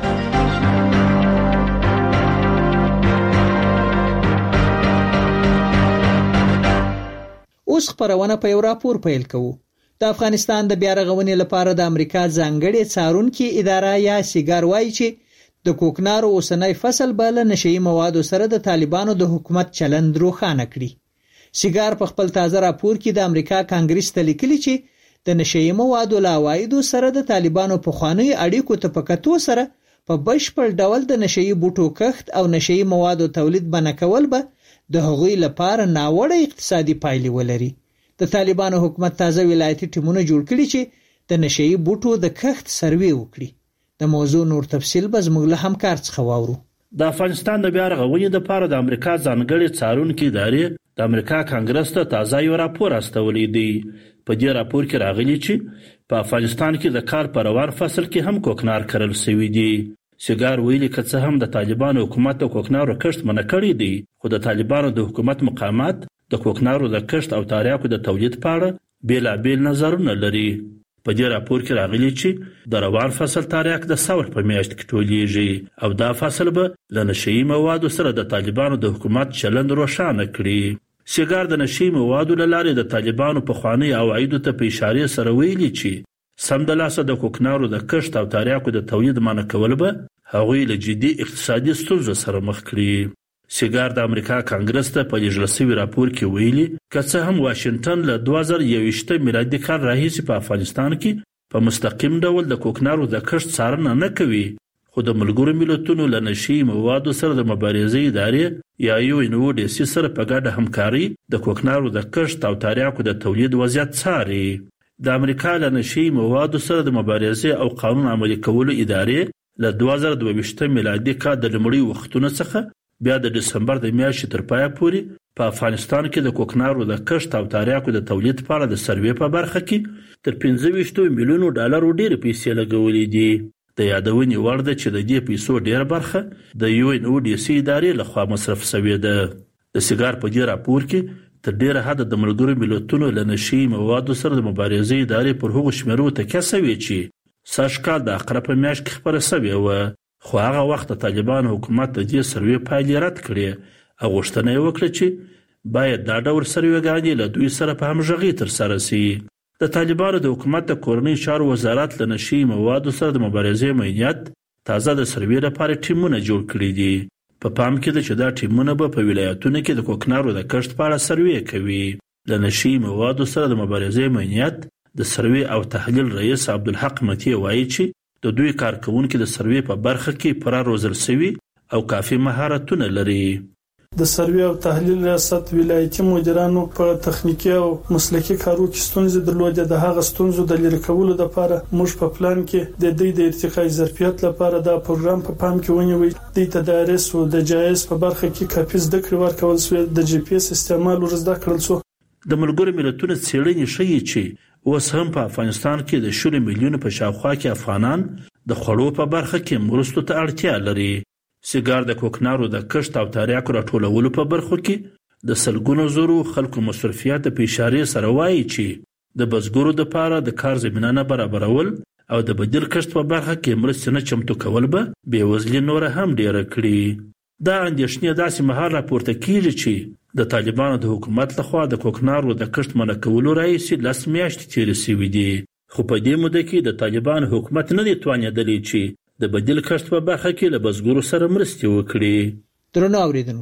اوس خبرونه په یو راپور پیل کوو. د افغانستان د بیا رغونې لپاره د امریکا ځانګړي څارونکو اداره یا سیګار وایي چې د کوکنارو اوسنۍ فصل بل نشئی موادو سره د طالبانو د حکومت چلند روښانه کړي. سیګار په خپل تازه راپور کې د امریکا کانګرس ته لیکلي چې د نشئی موادو له عوایدو سره د طالبانو په خواني اړیکو ته پکاتو سره په بشپړ ډول د نشئی بوټو کښت او نشئی موادو تولید بنه کول به د هغوی لپاره ناوړه اقتصادي پایلې ولري. د طالبانو حکومت تازه ولایتي ټیمونه جوړ کړي چې د نشئی بوټو د کښت سروې وکړي. د موضوع نور تفصیل به زموږ له همکار څخه واورو.
د افغانستان د بیا رغونې لپاره د امریکا ځانګړي څارونکو ادارې د امریکا کانګرس ته تازه یو راپور استولی دی. په دې راپور کې راغلي چې په افغانستان کې د کار په روان فصل کې هم کوکنار کرل شوی دی. سیګار ویلي که څه هم د طالبانو حکومت د کوکنارو کښت منع کړی دی خو د طالبانو د حکومت مقامات د کوکنارو د کښت او تاریاکو د تولید په اړه بیلابیل نظرونه لري. په دې راپور کې راغلي چې د روان فصل تاریاک د ثور په میاشت کې ټولیږي او دا فصل به له نشئی موادو سره د طالبانو د حکومت چلند روښانه کړي. سیګار د نشئی موادو له لارې د طالبانو په خواني عوایدو ته په اشاره سره ویلي چې سم د لاسه د کوکنارو د کښت او تاریاکو د تولید منع کول به هغوی له جدي اقتصادي ستونزو سره مخ کړي. سیګار د امریکا کانګرس ته په لیږل شوي راپور کې ویلي که څه هم واشنگټن له 2021 میلادي کال راهیسې په افغانستان کې په مستقیم ډول د کوکنارو د کښت څارنه نه کوي خو د ملګرو ملتونو له نشئی موادو سره د مبارزې ادارې یا UNODC سره په ګډه همکاري د کوکنارو د کښت او تاریاکو د تولید وضعیت څاري. د امریکا له نشئی موادو سره د مبارزې او قانون عملي کولو ادارې له 2022 میلادي کال د لومړي وختونو څخه بیا د دسمبر د میاشتې تر پایه پورې په افغانستان کې د کوکنارو د کښت او تاریاکو د تولید لپاره د سروې په برخه کې تر 25 میلیونو ډالر ډېر پیسې لګولې دي. د یادونې وړ ده چې د دې پیسو ډېر برخه د UNODC ادارې لخوا مصرف شوې ده. د سیګار په دې راپور کې تر ډېره حد د ملګرو ملتونو له نشئی موادو سره د مبارزې ادارې پر هغو شمیرو تکیه شوې چې سږ کال د عقرب په میاشت کې خپره شوې وه خو هغه وخت د طالبانو حکومت د دې سروې پایلې رد کړې او غوښتنه یې وکړه چې باید دا ډول سروېګانې له دوی سره په همغږۍ ترسره شي. د طالبانو د حکومت د کورنۍ چارو وزارت له نشئی موادو سره د مبارزې میدانیت تازه د سروې لپاره ټیمونه جوړ کړي دي. په پام کې ده چې دا ټیمونه به په ولایتونو کې د کوکنارو د کښت په اړه سروې کوي. د نشئی موادو سره د مبارزې میدانیت د سروې او تحلیل رئیس عبدالحق متی وایي چې د دوی کارکونکو د سروې په برخه کې پوره روزل شوي او کافي مهارتونه لري.
د سروې او تحلیل ریاست ولایتي مدیرانو په تخنیکی او مسلکي کارو کې ستونزې درلودې. د هغه ستونزو د لرې کولو لپاره موږ په پلان کې د دې د ارتقای ظرفیت لپاره دا پروګرام په پام کې ونیوي. د تدارس او د جایز په برخه کې کافي زده کړې ورکول شو. د GPS استعمال ورزده کړل شو.
د ملګرو ملتونو څېړنې ښیي چې اوس هم په افغانستان کې د 100 میلیونو په شاوخوا کې افغانان د خوړو په برخه کې مرستو ته اړتیا لري. سیګار د کوکنارو د کښت او تاریاکو راټولولو په برخو کې د سلګونو زرو خلکو مصرفیات په اشاره سره وایي چې د بزګرو لپاره د کار زمینه نه برابرول او د بدیل کښت په برخه کې مرستې نه چمتو کول به بېوزلي نور هم ډیره کړي. دا اندېښنې داسې مهال راپورته کیږي چې د طالبانو د حکومت لخوا د کوکنارو د کښت منع کولو راهیسې 10 میاشتې تېرې شوې دي خو په دې موده کې د طالبانو حکومت نه دی توانېدلی چې د بدیل کښت په برخه کې له بزګرو سره مرستې وکړي.
درنو اوریدونکو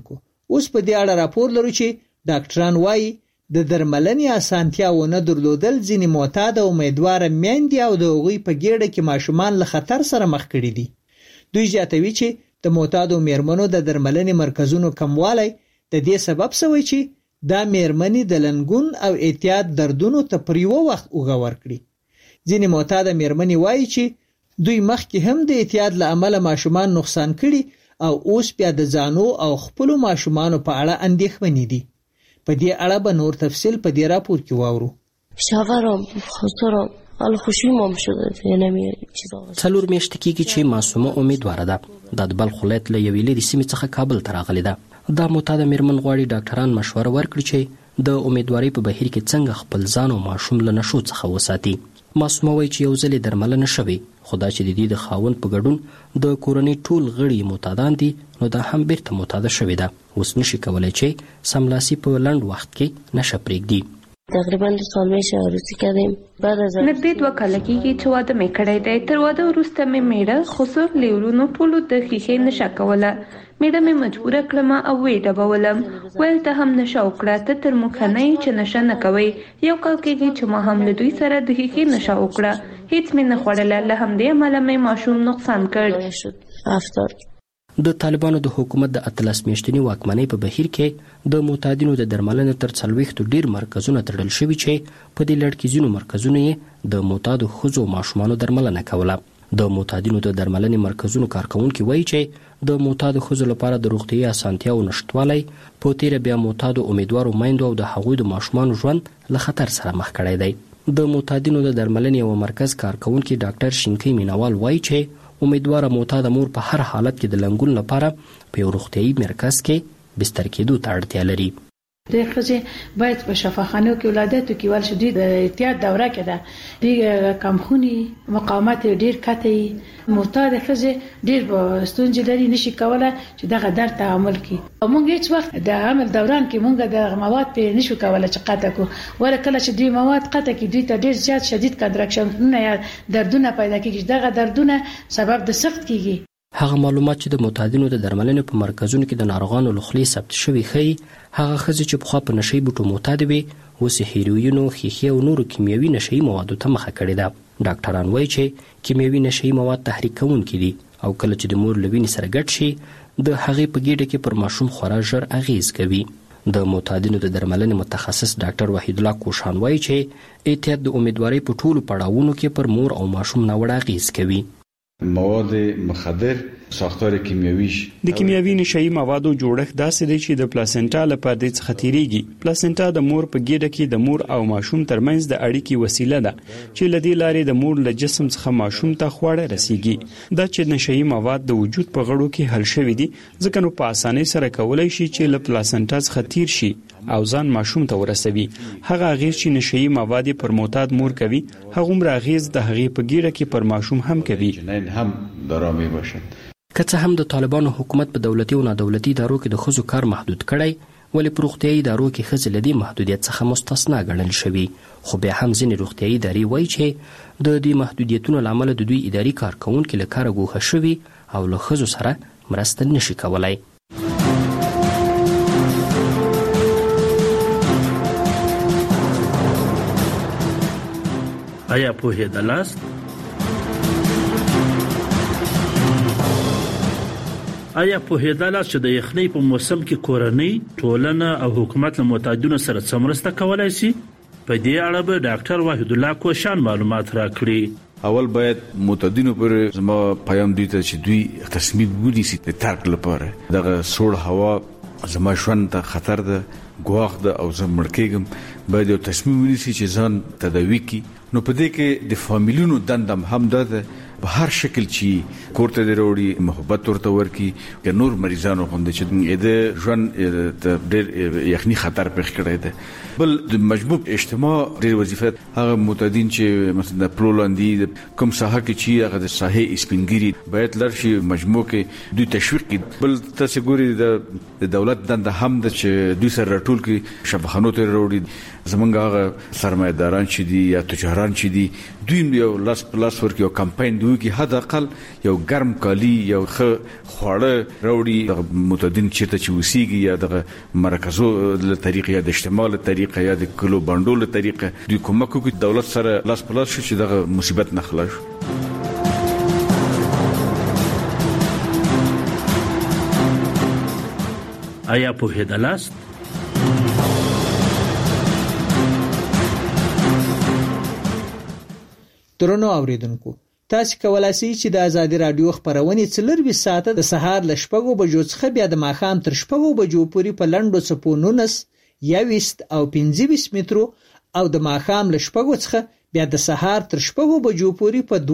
اوس په دې اړه راپور لرو چې ډاکټران وایي د درملنې اسانتیا ونه درلودل ځینې معتاد او امیدوار میندې او د هغوی په ګېډه کې ماشومان له خطر سره مخ کړي دي. دوی زیاتوي چې د معتاد او میرمنو د درملنې مرکزونو کموالی د دې سبب شوی چې دا میرمنې د لنګون او اعتیاد دردونو ته پر یو وخت اوږه ورکړي. ځینې معتاد میرمنې وایي چې دوی مخکې هم د اعتیاد له امله ماشومان نقصان کړي او اوس بیا د ځانو او خپلو ماشومانو په اړه اندېښمنې دي. په دې اړه به نور تفصیل په دې راپور کې واورو.
شاورم خسرم حال خوشیمم شده نمیاری چیزا.
څلور میاشتې کېږي چې معصومه امیدواره ده. د بلخ ولایت له یوې لرې سیمې څخه کابل ته راغلې ده. دا معتاده میرمن غواړي ډاکټران مشوره ورکړي چې د امیدوارۍ په بهیر کې څنګه خپل ځان او ماشوم له نشو څخه وساتي. معصومه وایي چې یو ځل درملنه شوې، خو دا چې د دې د خاوند په ګډون د کورنۍ ټول غړي معتادان دي، نو دا هم بیرته معتاده شوې ده. اوس نشي کولی چې سملاسي په لنډ وخت کې نشه پرېږدي.
تقریبا 2 سال میشه عروسی کردیم. بعد از
نږدې 2 کاله کېږي چې واده مې کړی دی. تر واده وروسته مې میړه خصوص لیورونو ټولو د ښیښې نشه کوله. میړه مې مجبوره کړم او ویې ډبولم. ویل ته هم نشه وکړه، ته تر موږ ښه نه یې چې نشه نه کوئ. 1 کال کېږي چې ما هم له دوی سره د ښیښې نشه وکړه. هیڅ مې نه خوړله. له همدې امله مې ماشوم نقصان کړ.
د طالبانو د حکومت د 18 میاشتنی واکمنۍ په بهیر کې د معتادینو د درملنې تر 40 ډیر مرکزونه تړل شوي چې په دې لړ کې ځینو مرکزونو یې د معتادو ښځو او ماشومانو درملنه کوله. د معتادینو د درملنې مرکزونو کارکونکي وایي چې د معتادو ښځو لپاره د روغتیايي اسانتیاو نشتوالی په تیره بیا معتادو امیدوارو میندو او د هغوی د ماشومانو ژوند له خطر سره مخ کړی دی. د معتادینو د درملنې یو مرکز کارکونکي ډاکټر شینکی مینوال وایي چې امیدواره معتاده مور په هر حالت کې د لنګون لپاره په یو روغتیايي مرکز کې بستر کېدو ته اړتیا لري.
د ښځې باید په شفاخانو کې ولادت وکړي. ول شدید د احتیاط دوره کې ده. د کمخونی مقاومت ډیر کته معتاد ښځې ډیر ستونزې لري، نشي کولای چې دغه درد تعامل کړي. موږ هیڅ وخت د عمل دوران کې موږ د مواد په نشو کولای چې قطع کو. ور کله چې دوی مواد قطع کړي دوی ته ډیر زیات شدید کنټراکشنونه یا دردونه پیدا کیږي. دغه دردونه سبب د سخت کیږي.
هغه معلومات چې د معتادینو د درملنې په مرکزونو کې د ناروغانو له خولې ثبت شوي ښیي هغه ښځې چې پخوا په نشهیي بوټو معتادې وې اوس یې هیروینو، ښیښې او نورو کیمیاوي نشهیي موادو ته مخه کړې ده. ډاکټران وایي چې کیمیاوي نشهیي مواد تحریک کوونکي دي او کله چې د مور له وینې سره ګډ شي د هغې په ګېډه کې پر ماشوم خورا ژر اغیز کوي. د معتادینو د درملنې متخصص ډاکټر وحید الله کوشان وایي چې احتیاط د امیدوارۍ په ټولو پړاوونو کې پر مور او ماشوم ناوړه اغیز کوي.
مواد مخدر ساختار کیمیاویش
د کیمیاوي نشهیي موادو جوړښت داسې دی چې د پلاسنټا له پردې څخه تیریږي. پلاسنټا د مور په ګېډه کې د مور او ماشوم ترمنځ د اړیکې وسیله ده چې له دې لارې د مور له جسم څخه ماشوم ته خواړه رسیږي. دا چې نشهیي مواد د وجود په غړو کې حل شوي دي ځکه نو په اسانۍ سره کولای شي چې له پلاسنټا څخه تیر شي او ځان ماشوم ته ورسوي. هغه اغیز چې نشهیي مواد پر معتاد مور کوي هغومره اغیز د هغې په ګېډه کې پر ماشوم هم کوي. که څه هم د طالبانو حکومت په دولتي او نادولتي ادارو کې د ښځو کار محدود کړی، ولې په روغتیايي ادارو کې ښځې له دې محدودیت څخه مستثنا ګڼل شوي. خو بیا هم ځینې روغتیايي ادارې وایي چې د دې محدودیتونو له امله د دوی اداري کارکوونکي له کاره ګوښه شوي او له ښځو سره مرسته نشي کولی.
آیا پوهېدلاست؟ آیا پوهېدلاست چې د یخنۍ په موسم کې کورنۍ، ټولنه او حکومت له معتادینو سره څه مرسته کولی شي؟ په دې اړه به ډاکټر وحید الله کوشان معلومات راکړي.
اول باید معتادینو پر زما پیام دی ته چې دوی تصمیم ونیسي د ترک لپاره. دغه سوړ هوا زما ژوند ته خطر ده، ګواښ ده او زه مړ کېږم. باید یو تصمیم ونیسي چې ځان تداوي کړي. نو په دې کې د فامیلونو دندم هم ده په هر شکل چې کورته دی وروړي محبت ورته ورکړي. که نور مریضانو غوندې چې د ژوند ته ډېر یخني خطر پېښ کړی دی. بل د مجموع اجتماع ډېر وظیفه د معتادین چې مثلا د پلو لاندې کوم ساحه کې چې هغه د ساحې سپینګیري باید لر شي مجموع کې دوی تشویق کړي. بل تاسو ګوري د دولت دنده هم د چې دوی سره راټول کړي شفاخانو ته وروړي. زمونږ هغه سرمایه‌داران چې دي یا تجاران چې دي دوی یو لاس پلاس ورکړي او کمپاین دوی وکړي، حد اقل یو ګرم کالی یو خواړه راوړي متدین چیرته چې وسیږي، یا د مرکزو له طریقې یا د اجتماع له طریقې یا د کلو بانډو له طریقې دوی کومک وکړي دولت سره لاس په لاس شي چې دغه مصیبت نه خلاص شي.
آیا پوهېدلاست؟
درنو اوریدونکو، تاسو کولای شئ چې د ازادي رادیو خبرونه 24 ساعته د سهار ل 6 بجو څخه بیا د ماښام تر 6 بجو پورې په لنډو څپو 19 20 او 25 مترو او د ماښام ل 6 څخه بیا د سهار تر 6 بجو پورې په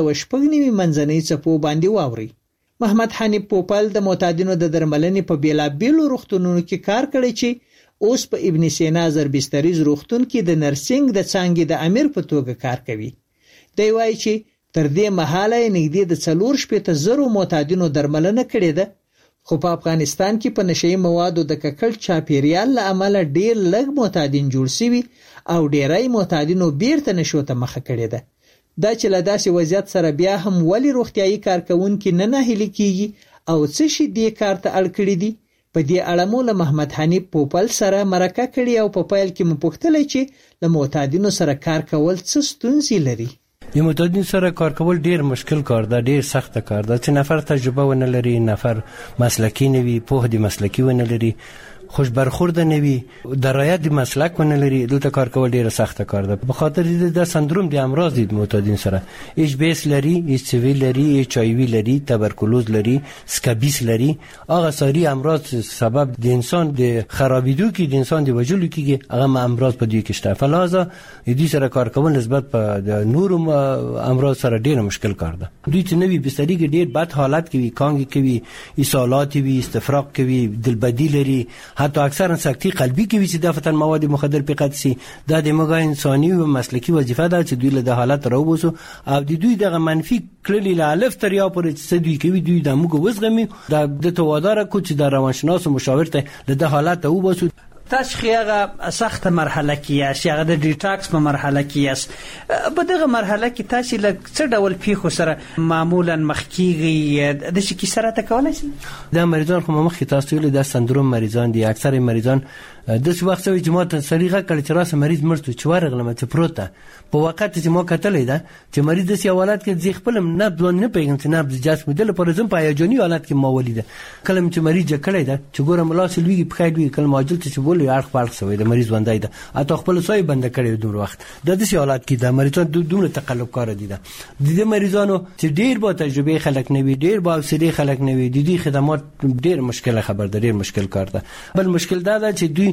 1290 منځنۍ څپو باندې واوري. محمد حنیف پوپل د معتادینو د درملنې په بیلابیلو روغتونونو کې کار کړی چې اوس په ابن سینا زربستریز روغتون کې د نرسنګ د څانګې د امیر په توګه کار کوي. دی وایي چې تر دې مهاله نږدې د 4,000 معتادینو درملنه کړې ده، خو په افغانستان کې په نشئی موادو د ککړ چاپیریال له امله ډیر لږ معتادین جوړ شوي او ډیری معتادینو بیرته نشو ته مخه کړې ده. دا چې له داسې وضعیت سره بیا هم ولی روغتیايي کارکونکي نه ناهیلي کیږي او څه شي دې کار ته اړ کړی دي، په دې اړه مو له محمد حنیف پوپل سره مرکه کړې او په پیل کې مو پوښتلې چې له معتادینو سره کار کول څه ستونزې لري.
د معتادین سره کار کول ډیر مشکل کار ده، ډیر سخت کار ده چې نفر تجربه ونه لري، نفر مسلکی نه وي، په دې مسلکی ونه لري، خوش برخورد نه وي، درایت د مسلک ونه لري، دلته کار کول ډیر سخت کار ده. په خاطر د سندروم د امراض د معتادین سره ایچ بی اس لري، ایچ سی وی لري، ایچ آی وی لري، تبرکلوز لري، سکابیس لري. هغه ساری امراض سبب د انسان د خرابېدو کې، د انسان د وجلو کې هغه امراض په دې کې شته. فلازا دې سره کار کول نسبت په د نورو امراض سره ډیر مشکل کار ده. دوی چې نوې بستری کې ډیر بد حالت کوي، کانګ کوي، اسهالات وي، استفراغ کوي، دلبدی لري، حتی اکثرا سکتی قلبی کوي چې د فتن مواد مخدر په قد سي. دا د موږ انساني او مسلکی وظیفه ده چې دوی له د حالت راوبوسو او د دوی دغه منفي کړلې له الف تر یا پورې چې دوی کوي دوی د موږ وزغمي د توادار کو چې د روانشناس او مشاور ته له د حالت راوبوسو.
تاسو خیاغه سخت مرحله کې یاست، هغه د ډیټاکس په مرحله کې یاست. په دغه مرحله کې تاسو له څه ډول پیښو سره معمولا مخ کیږي؟ د شي کې سره تکولای شي
د مریضان خو مخ کې تاسو له د سندروم مریضان دي. اکثر مریضان د څه وخت چې ما ته سریغه کړ چې راس مریض مرته چې ورغلم ته پروت په وخت چې ما کتلې ده چې مریض د سیاولات کې ځخ خپل نه ځون نه پیغام چې نه د جسم دل پر زم په هیجاني حالت کې ما ولیده. کلم چې مریض کړی ده چې ګورم لاس لوي په خیر وی کلم اجل چې بوله اړخ پړخ سوی د مریض وندای ده اته خپل سوی بند کړی دوه وخت د دې حالات کې د مریضان دومره تقلب کار دي. د دې مریضانو چې ډیر با تجربه خلک نه وي، ډیر با حوصله خلک نه وي، د دې خدمات ډیر مشکل خبر ده، ډیر مشکل کار ده. بل مشکل دا چې دوی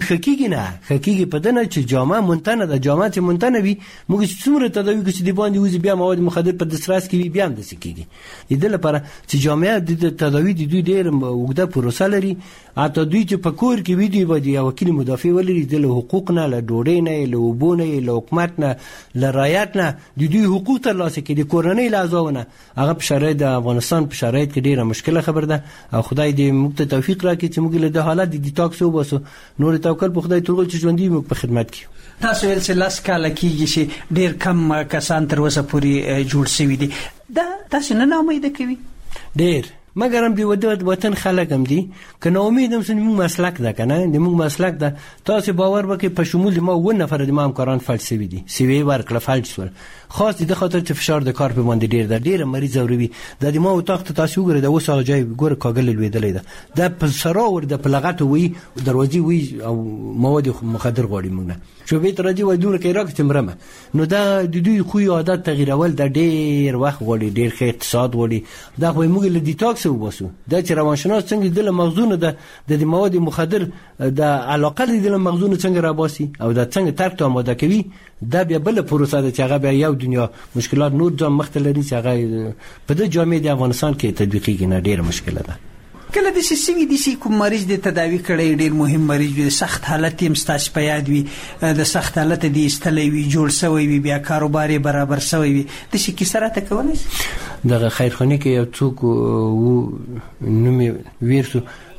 حقیقي په دنه چې جامه مونتنه د جامه چې مونتنه وي موږ څومره تداوی کې دی باندې وزي بیا مواد مخدر په دسترس کې بیا هم د سکیږي. د دې لپاره چې جامعه د تداوی د دوی ډیر وګړه پروسه لري. اته دوی چې په کور کې وي دی باندې یو وکیل مدافع ولري د حقوق نه، له ډوډۍ نه، له وبو نه، له حکومت نه، له رعایت نه د دوی حقوق ترلاسه کړي. کورنۍ لازمونه هغه په شرایط د افغانستان په شرایط کې ډیره مشکله خبر ده او خدای دې موږ ته توفیق راکړي چې موږ له د حالت د ډیټاکس وباسو. نور توکل په خدای ټول چې ژوندۍ موږ په خدمت کې.
تاسو ویل چې لاس کاله کېږي چې ډیر کم کسان تر اوسه پورې جوړ شوي دي. دا تاسو نه امید کوي؟
ډیر مګر هم دی وطن خلک هم دي که نه امید هم موږ مسلک ده کنه د موږ مسلک ده. تاسو باور وکړئ په شمول ما و نفر د ما همکاران فلج شوي دي، سی وی ورکړه فلج شول خاص د خاطر چې فشار د کار په باندې ډیر ده، ډیر مریض اوروي. د ما او تخت تاسو وګورئ د وسه جای ګور کاغل لویدلې ده د په سراور د پلغت وی دروازې وی او مواد مخدر غوړي موږ شو به تر دې وای دور کې راکته مرمه. نو دا د دوی خو عادت تغیرول د ډیر وخت غوړي، ډیر ښه اقتصاد غوړي. دا خو موږ له ډیټاکس وباسو د چې روانشناس څنګه د مغزونه د مواد مخدر د علاقه د مغزونه څنګه راباسي او د څنګه ترک ته آماده کوي. دا بیا بل پروسه ده چې هغه بیا یو دنیا مشکلات نور ځم مختلري چې هغه په د جامعه د افغانستان کې تطبیقي نه ډیره مشکله ده.
کله د سیمې د سی کوم مریض د تداوی کړي ډیر مهم مریض وي، سخت حالت یې مستاش پیاد وي، د سخت حالت د استلې وي، جوړ شوی وي، بیا کاروبار برابر شوی وي، د شي کې سره تکولای دغه
خیرخانه کې یو څوک نومي ویرسو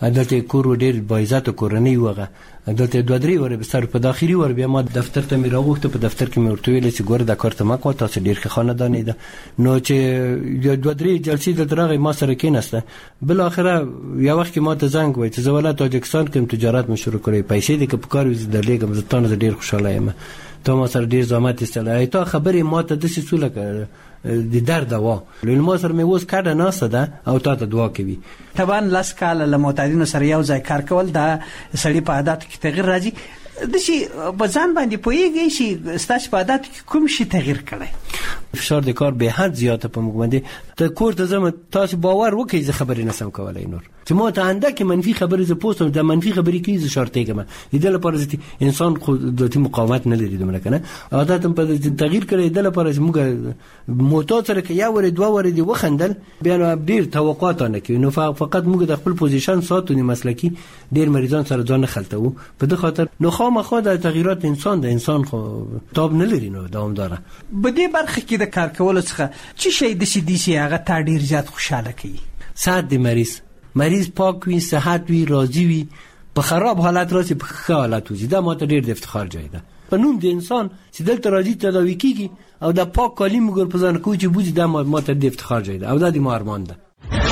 دلته کور ډیر بایزات کورنۍ وغه دلته 2-3 ور به سر په داخلي ور بیا ما دفتر ته مې راغوښته په دفتر کې مې ورته ویل چې ګوره دا کارت ما کو تاسو ډیر ښه خاندان ده نو چې 2-3 جلسې د ترغه ما سره کېنسته بل اخره یو وخت کې ما ته زنګ وای چې زه ولایت تاجکستان کې تجارت مې شروع کړې پیسې دې په کار وځي د لګم زه تاسو ډیر خوشاله یم ته ما سره ډیر زحمت استلای ته خبرې ما ته د څه څه لکه د درد وا لنو ما سره مې وس کاډه ناسه ده او تا ته دعا کوي
طبعا لاس کال له معتادینو سره یو ځای کار کول دا سړی په عادت کې تغیر راځي د شي بزان باندې پويږي چې ستاسو په عادت کې کوم شي تغیر کړي
فشار د کار به حد زیاته په موږ باندې ته کور ته زم تاسو باور وکړئ چې خبرې نسم کولای نور چې مو ته انده کې منفي خبرې ز پوسټ د منفي خبرې کې ز شرطې کما د لپاره چې انسان خو د مقاومت نه لري دومره کنه عادت په تغیر کړي د لپاره چې موږ موټو سره کې یا ور دوه ور دی وخندل بیا ډیر توقعات نه کوي نو فقط موږ د خپل پوزیشن ساتونی مسلکی ډیر مریضان سره ځان خلطو په دغه خاطر نو خامخا د تغیرات انسان خو تاب نه لري نو دوامدار
په دې برخه کې د کار کولو څخه چې شي د سي دي سي هغه تا ډیر زیات خوشاله کوي
صحت د مریض پاک وي صحت وي راضي وي په خراب حالت راسي په ښه حالت وي دا ماته ډیر د افتخار ځای ده په نوم د انسان چې دلته راځي تداوي کیږي او د پاک کالي موږ په ځان کوی چې بوزي دا ماته د افتخار ځای ده او دا د ما ارمان ده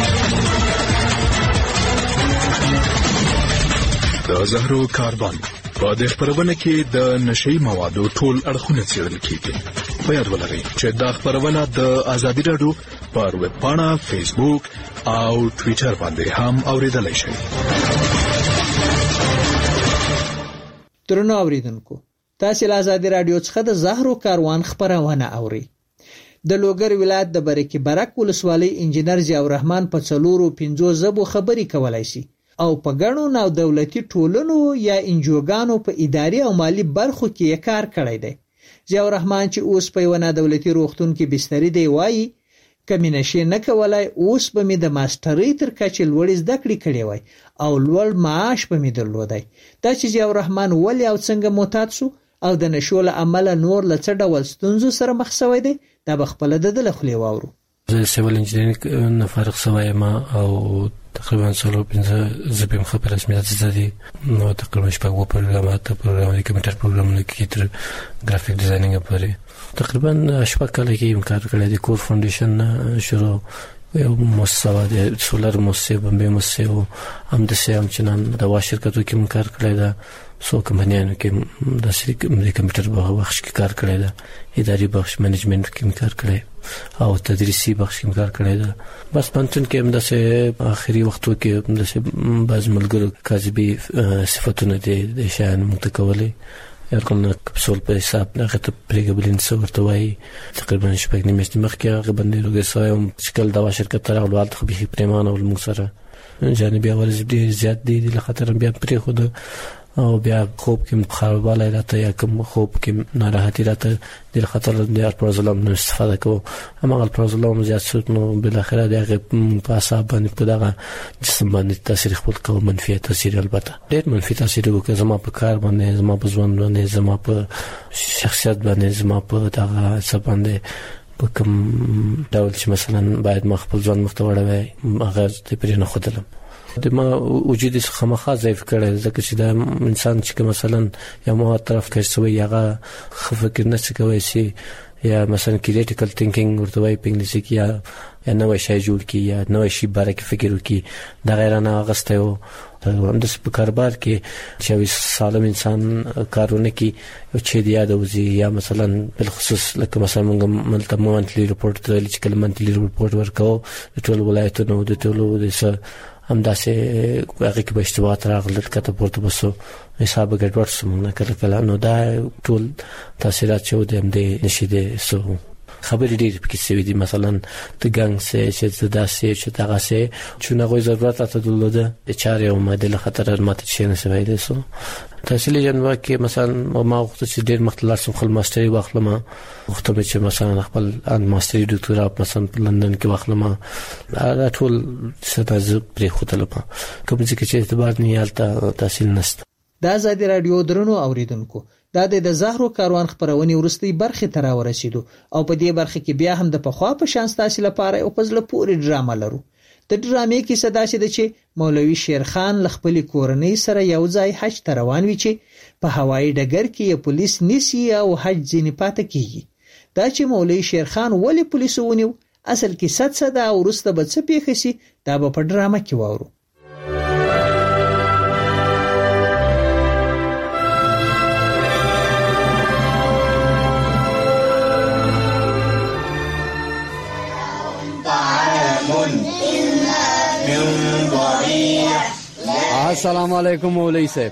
د زهرو کاروان په دې خبرونه کې د نشئی موادو ټول اړخونه څېړل کیږي په یاد ولرئ چې دا خبرونه د آزادي رادیو پر ویب پاڼه فیسبوک او ټوئیټر باندې هم اوریدلای شئ
درنو اوریدونکو تاسو له آزادي رادیو څخه د زهرو کاروان خبرونه اورئ د لوګر ولایت د برکې برک ولسوالۍ انجنیر ضیاء الرحمن په 4-5 زبو خبري کولای شي او په غنو نو دولتي ټولنو یا انجوګانو په اداري او مالی برخو کې کار کړی دی ضیاء الرحمن چې اوس په ونه دولتي روغتون کې بستری دی وایي کمینه شي نه کولای اوس به می د ماسترۍ تر کچې لوړ زده کړې کړې وای او لوړ معاش به می درلودای دا چې ضیاء الرحمن ولې او څنګه معتاد شو او د نشو له عمله نور له څه ډول ستونزو سره مخ شوی دی دا بخپله د خپلې واورو
زه سیول انجینرینګ نه فارغ شوی ما او تقریبا 15 زبیم خبر رسمیت زدي نو تقریبا شپږ پروګرامات پروګرامونه کمپیوټر پروګرامونه کې تر ګرافیک ډیزاینینګ پورې تقریبا شپږ کال کې کار کړی دی کور فاونډیشن شروع یو مؤسسه د سولر مؤسسه بمبه مؤسسه هم د سیام چنان د وا شرکتو کې کار کړی دی سو کمپنیانو کې د کمپیوټر په بخش کې کار کړی دی اداري بخش منیجمنت کې کار کړی او تدریسي بخش کې کار کړی دی بس پنځن کې هم د اخري وختو کې د بعض ملګرو کاذبي صفاتونه دي د شان متکولي یرکن کپسول په حساب نه غته پریګبلین څورته وای تقریبا شپږ نیمه مخکې هغه باندې لګسایم شکل دا شرکت تر غوړ خو به پریمانه ول موږ سره جانبي اول زیات دي له خطر بیا پرې خود او بیا خوب کې خرابواله راته یا کوم خوب کې ناراحتي راته د خطر د پروزلم نو استفاده کوم اما الپروزلم زیات شو نو بل اخره دغه په حساب باندې په دغه جسم باندې تاثیر خپل کوم منفي تاثیر البته ډېر منفي تاثیر وکړ زما په کار باندې زما په ژوند باندې زما په شخصیت باندې زما په دغه څه باندې په کوم ډول چې مثلا باید ما خپل ځان مختوړوي هغه ته پرې نه خدلم د ما وجود خامخا ضعیف کړي ځکه چې دا انسان چې مثلا یا مو طرف کې سوی هغه فکر نه کوي چې یا مثلا کریټیکل تھینکینګ ورته وایي په انګلیسي کې یا نوې شی جوړ کی یا نوې شی باره کې فکر وکي دا غیر نه غسته او هم د کاروبار کې چې سالم انسان کارونه کې چې دی یادوي یا مثلا بل خصوص لکه مثلا موږ مونتلی رپورټ ته چې کله مونتلی رپورټ ورکاو د ټول ولایتونو د ټولو د هم داسې هغه کې به اشتباهات راغلل کته پورته بسو حساب ګډوډ سمونه کله نو دا ټول تاثیرات چې د هم د نشیده سو خبرې ډېر پکې سوي دي مثلا د ګنګ سه چې داسې چې دغه سه چې نه غوي ضرورت اته دلته د چارې او ماده خطر ماته شي نه سوي دي سو تحصیلي جنبه کې مثلا ما وخت چې ډېر مختلف خپل ماستري واخلم وخت چې مثلا خپل ان ماستري ډاکټرا مثلا په لندن کې واخلم دا ټول ستاسو پرې خوتل په کوم چې اعتبار نه یالته تحصیل نشته
د آزادي رادیو درنو اوریدونکو دا د زهرو کاروان خبرونه ورستي برخه تر ورسېدو او په دې برخه کې بیا هم د پخوا په شان تاسو لپاره او پزله پوری ډرامه لرو د ډرامې کیسه داسې ده چې مولوي شیرخان له خپلې کورنۍ سره یو ځای حج ته روان وي چې په هوایي ډګر کې یې پولیس نیسي او حج ځینې پاتې کیږي. دا چې مولوي شیرخان ولې پولیسو ونیو اصل کیسه څه ده او وروسته به څه پیښ شي دا به په ډرامه کې واورو.
السلام علیکم مولوی صاحب.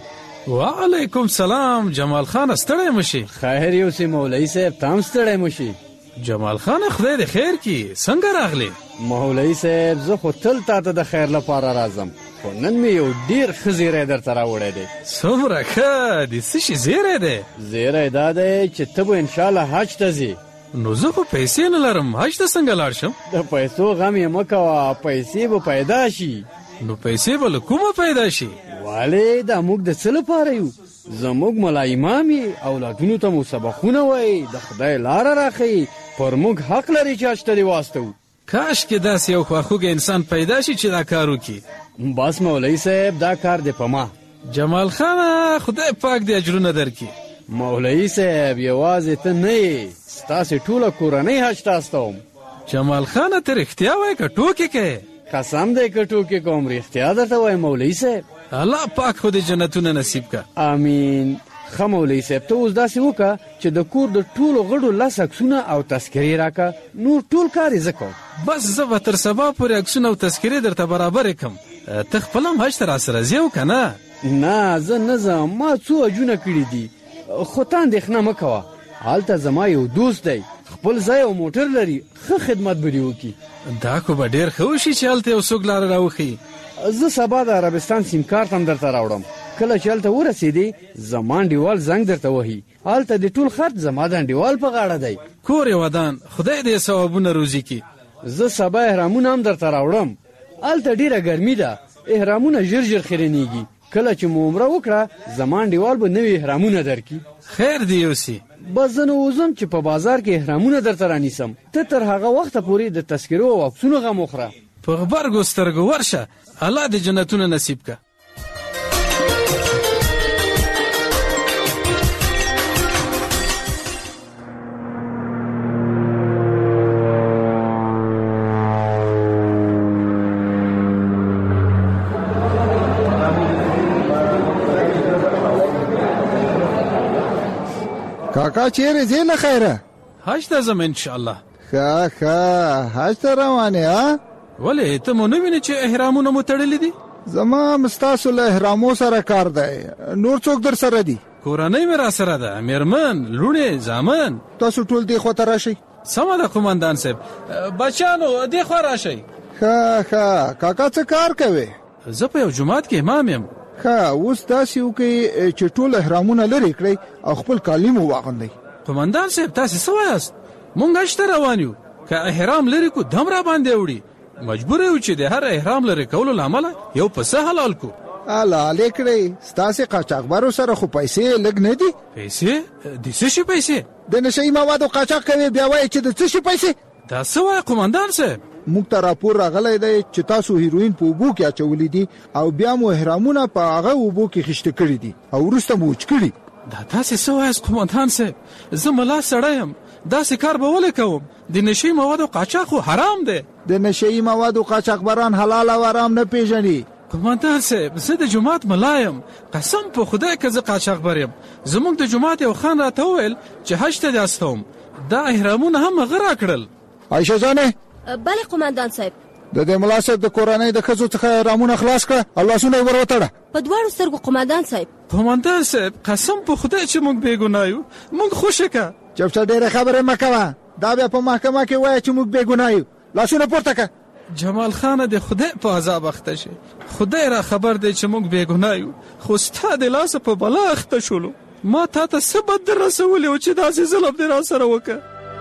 وعلیکم سلام جمال خان. ستړی مشي؟
خیر یو سي مولوی صاحب تام ستړی مشي.
جمال خان خدای دې خیر کی. څنګه راغلی؟
مولوی صاحب زه خو تل تاته د خیر لپاره راځم خو نن مې یو ډیر ښه زیری درته راوړی دی.
څومره ښه د څه شي زیری دی؟
زیری دا دی چې ته به انشاءالله حج ته ځې.
نو زه خو پیسې نه لرم حج ته څنګه لاړ شم؟
د پیسو غم یې مه کوه پیسې به پیدا شي.
نو پیسې به له کومه پیدا شي؟
والې دا موږ د څه لپاره یو؟ زموږ ملا امام یې اولادونو ته مو سبقونه وایي د خدای لاره راښیي پر موږ حق لري چې حج ته دې واستوو.
کاش کې داسې یو خواخوږی انسان پیدا شي چې دا کار وکړي.
بس مولوی صاحب دا کار دې په ما.
جمال خانه خدای پاک دې اجرونه درکړي.
مولوی صاحب یوازې ته نه یې ستاسې ټوله کورنۍ حج ته استوم.
جمال خانه ته رښتیا وایې که ټوکې کوې؟
قسم دی که ټوکې کوم رښتیا درته وایم مولوی صاحب.
الله پاک خو دې جنتونه نصیب که.
آمین. ښه مولوی صاحب ته اوس داسې وکړه چې د کور د ټولو غړو 10 عکسونه او تذکرې راکړه نور ټول کار یې زه کوم.
بس زه به تر سبا پورې عکسونه او تذکرې درته برابرې کړم. ته خپل هم حج ته راسره ځې او که نه؟
نه زه نه ځم ما څو حجونه کړي دي خو ته اندېښنه مه کوه هلته زما یو دوست دی خپل ځای او موټر لري ښه خدمت به دې وکړي.
دا خو به ډېر ښه وشي چې هلته یو څوک لاره راوښیي.
زه سبا د عربستان سیم کارت هم درته راوړم. کله چې هلته ورسېدې زما انډیوال زنګ درته وهي هلته د ټول خرڅ زما د انډیوال په غاړه دی.
کور یې ودان خدای دې ثوابونه روزي کړي.
زه سبا احرامونه هم درته راوړم. هلته ډېره ګرمي ده احرامونه ژر ژر خیرنېږي. کله چې مو عمره وکړه زما انډیوال به نوي احرامونه درکړي.
خیر دی یوسي.
بس زه نه وځم چې په بازار کې احرامونه درته رانیسم. ته تر هغه وخته پورې د تذکرو او عکسونو غم وخوره.
په غبرګو سترګو ورشه الله دې جنتونه نصیب که.
کاکا چیرې ځې له خیره؟
حج ته ځم انشاءالله.
ښه حج ته روانې ها؟
ولې ته مو نه وینې چې احرامونه مو تړلي دي؟
زما هم ستاسو له احرامو سره کار دی. نور څوک در سره دي؟
کورنۍ مې را سره ده میرمن لوڼې زامن.
تاسو ټول دې خوا ته راشئ.
سمه ده قومندان صاحب. بچیانو دې خوا راشئ.
ښه کاکا څه کار کوې؟
زه په یو جومات کې امام یم.
ښه اوس داسې وکړئ چې ټول احرامونه لرې کړئ او خپل کالي مو واغوندئ.
قومندان صاحب تاسې څه وایاست؟ مونږ حج ته روان یو که احرام لرې کو دم را باندې وړي مجبور یو چې د هر احرام لرې کولو له امله یو پسه حلال کو.
حلالې کړئ ستاسې قاچاقبرو سره خو پیسې لږ نه دي؟
پیسې؟ د څه شي پیسې؟
د نشهیي موادو قاچاق کوي بیا وایي چې د څه شي پیسې؟
دا څه وایه قومندان صاحب؟
موږ ته راپور راغلی دی چې تاسو هیروین په اوبو کې اچولي دي او بیا مو احرامونه په هغه اوبو کې خیشته کړي دي او وروسته مو وچ کړي.
دا تاسې څه وایاست قومندان صاحب؟ زه ملا سړی یم داسې کار به ولې کوم؟ د نشهیي موادو قاچاق خو حرام دی.
د نشهیي موادو قاچاقبران حلال او حرام نه پیژني.
قومندان صاحب زه د جومات ملا یم قسم په خدای که زه قاچاقبر یم. زموږ د جومات یو خان راته وویل چې حج ته دې استوم دا احرامونه هم هغه راکړل.
عایشه جانې.
بله قومندان صاحب.
د دې ملا صاحب د کورنۍ د ښځو څخه احرامونه خلاص کړه او لاسونه یې ور وتړه.
په دواړو سترګو قومندان صاحب.
قومندان صاحب قسم په خدای چې موږ بې ګناه یو موږ خوښه که.
چپچه ډېرې خبرې مه کوه دا بیا په محکمه کې وایه چې موږ بې ګناه یو. لاسونه پورته که.
جمال خانه د خدای په عذاب اخته شي. خدای را خبر دی چې موږ بې ګناه یو خو ستا د لاسه په بلا اخته شولو. ما تا ته څه بد در رسولی و چې داسې ظلم دې را سره وکړه.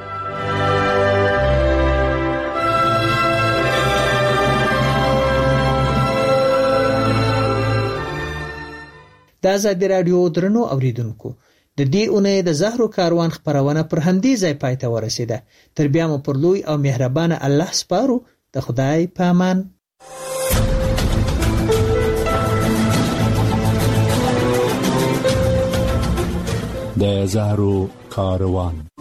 د ازادي راډیو درنو اوریدونکو د دې اونۍ د زهرو کاروان خبرونه پر همدې ځای پای ته ورسیده. تر بیا مو پر لوی او مهربانه الله سپارو. د خدای په امان.
د زهرو کاروان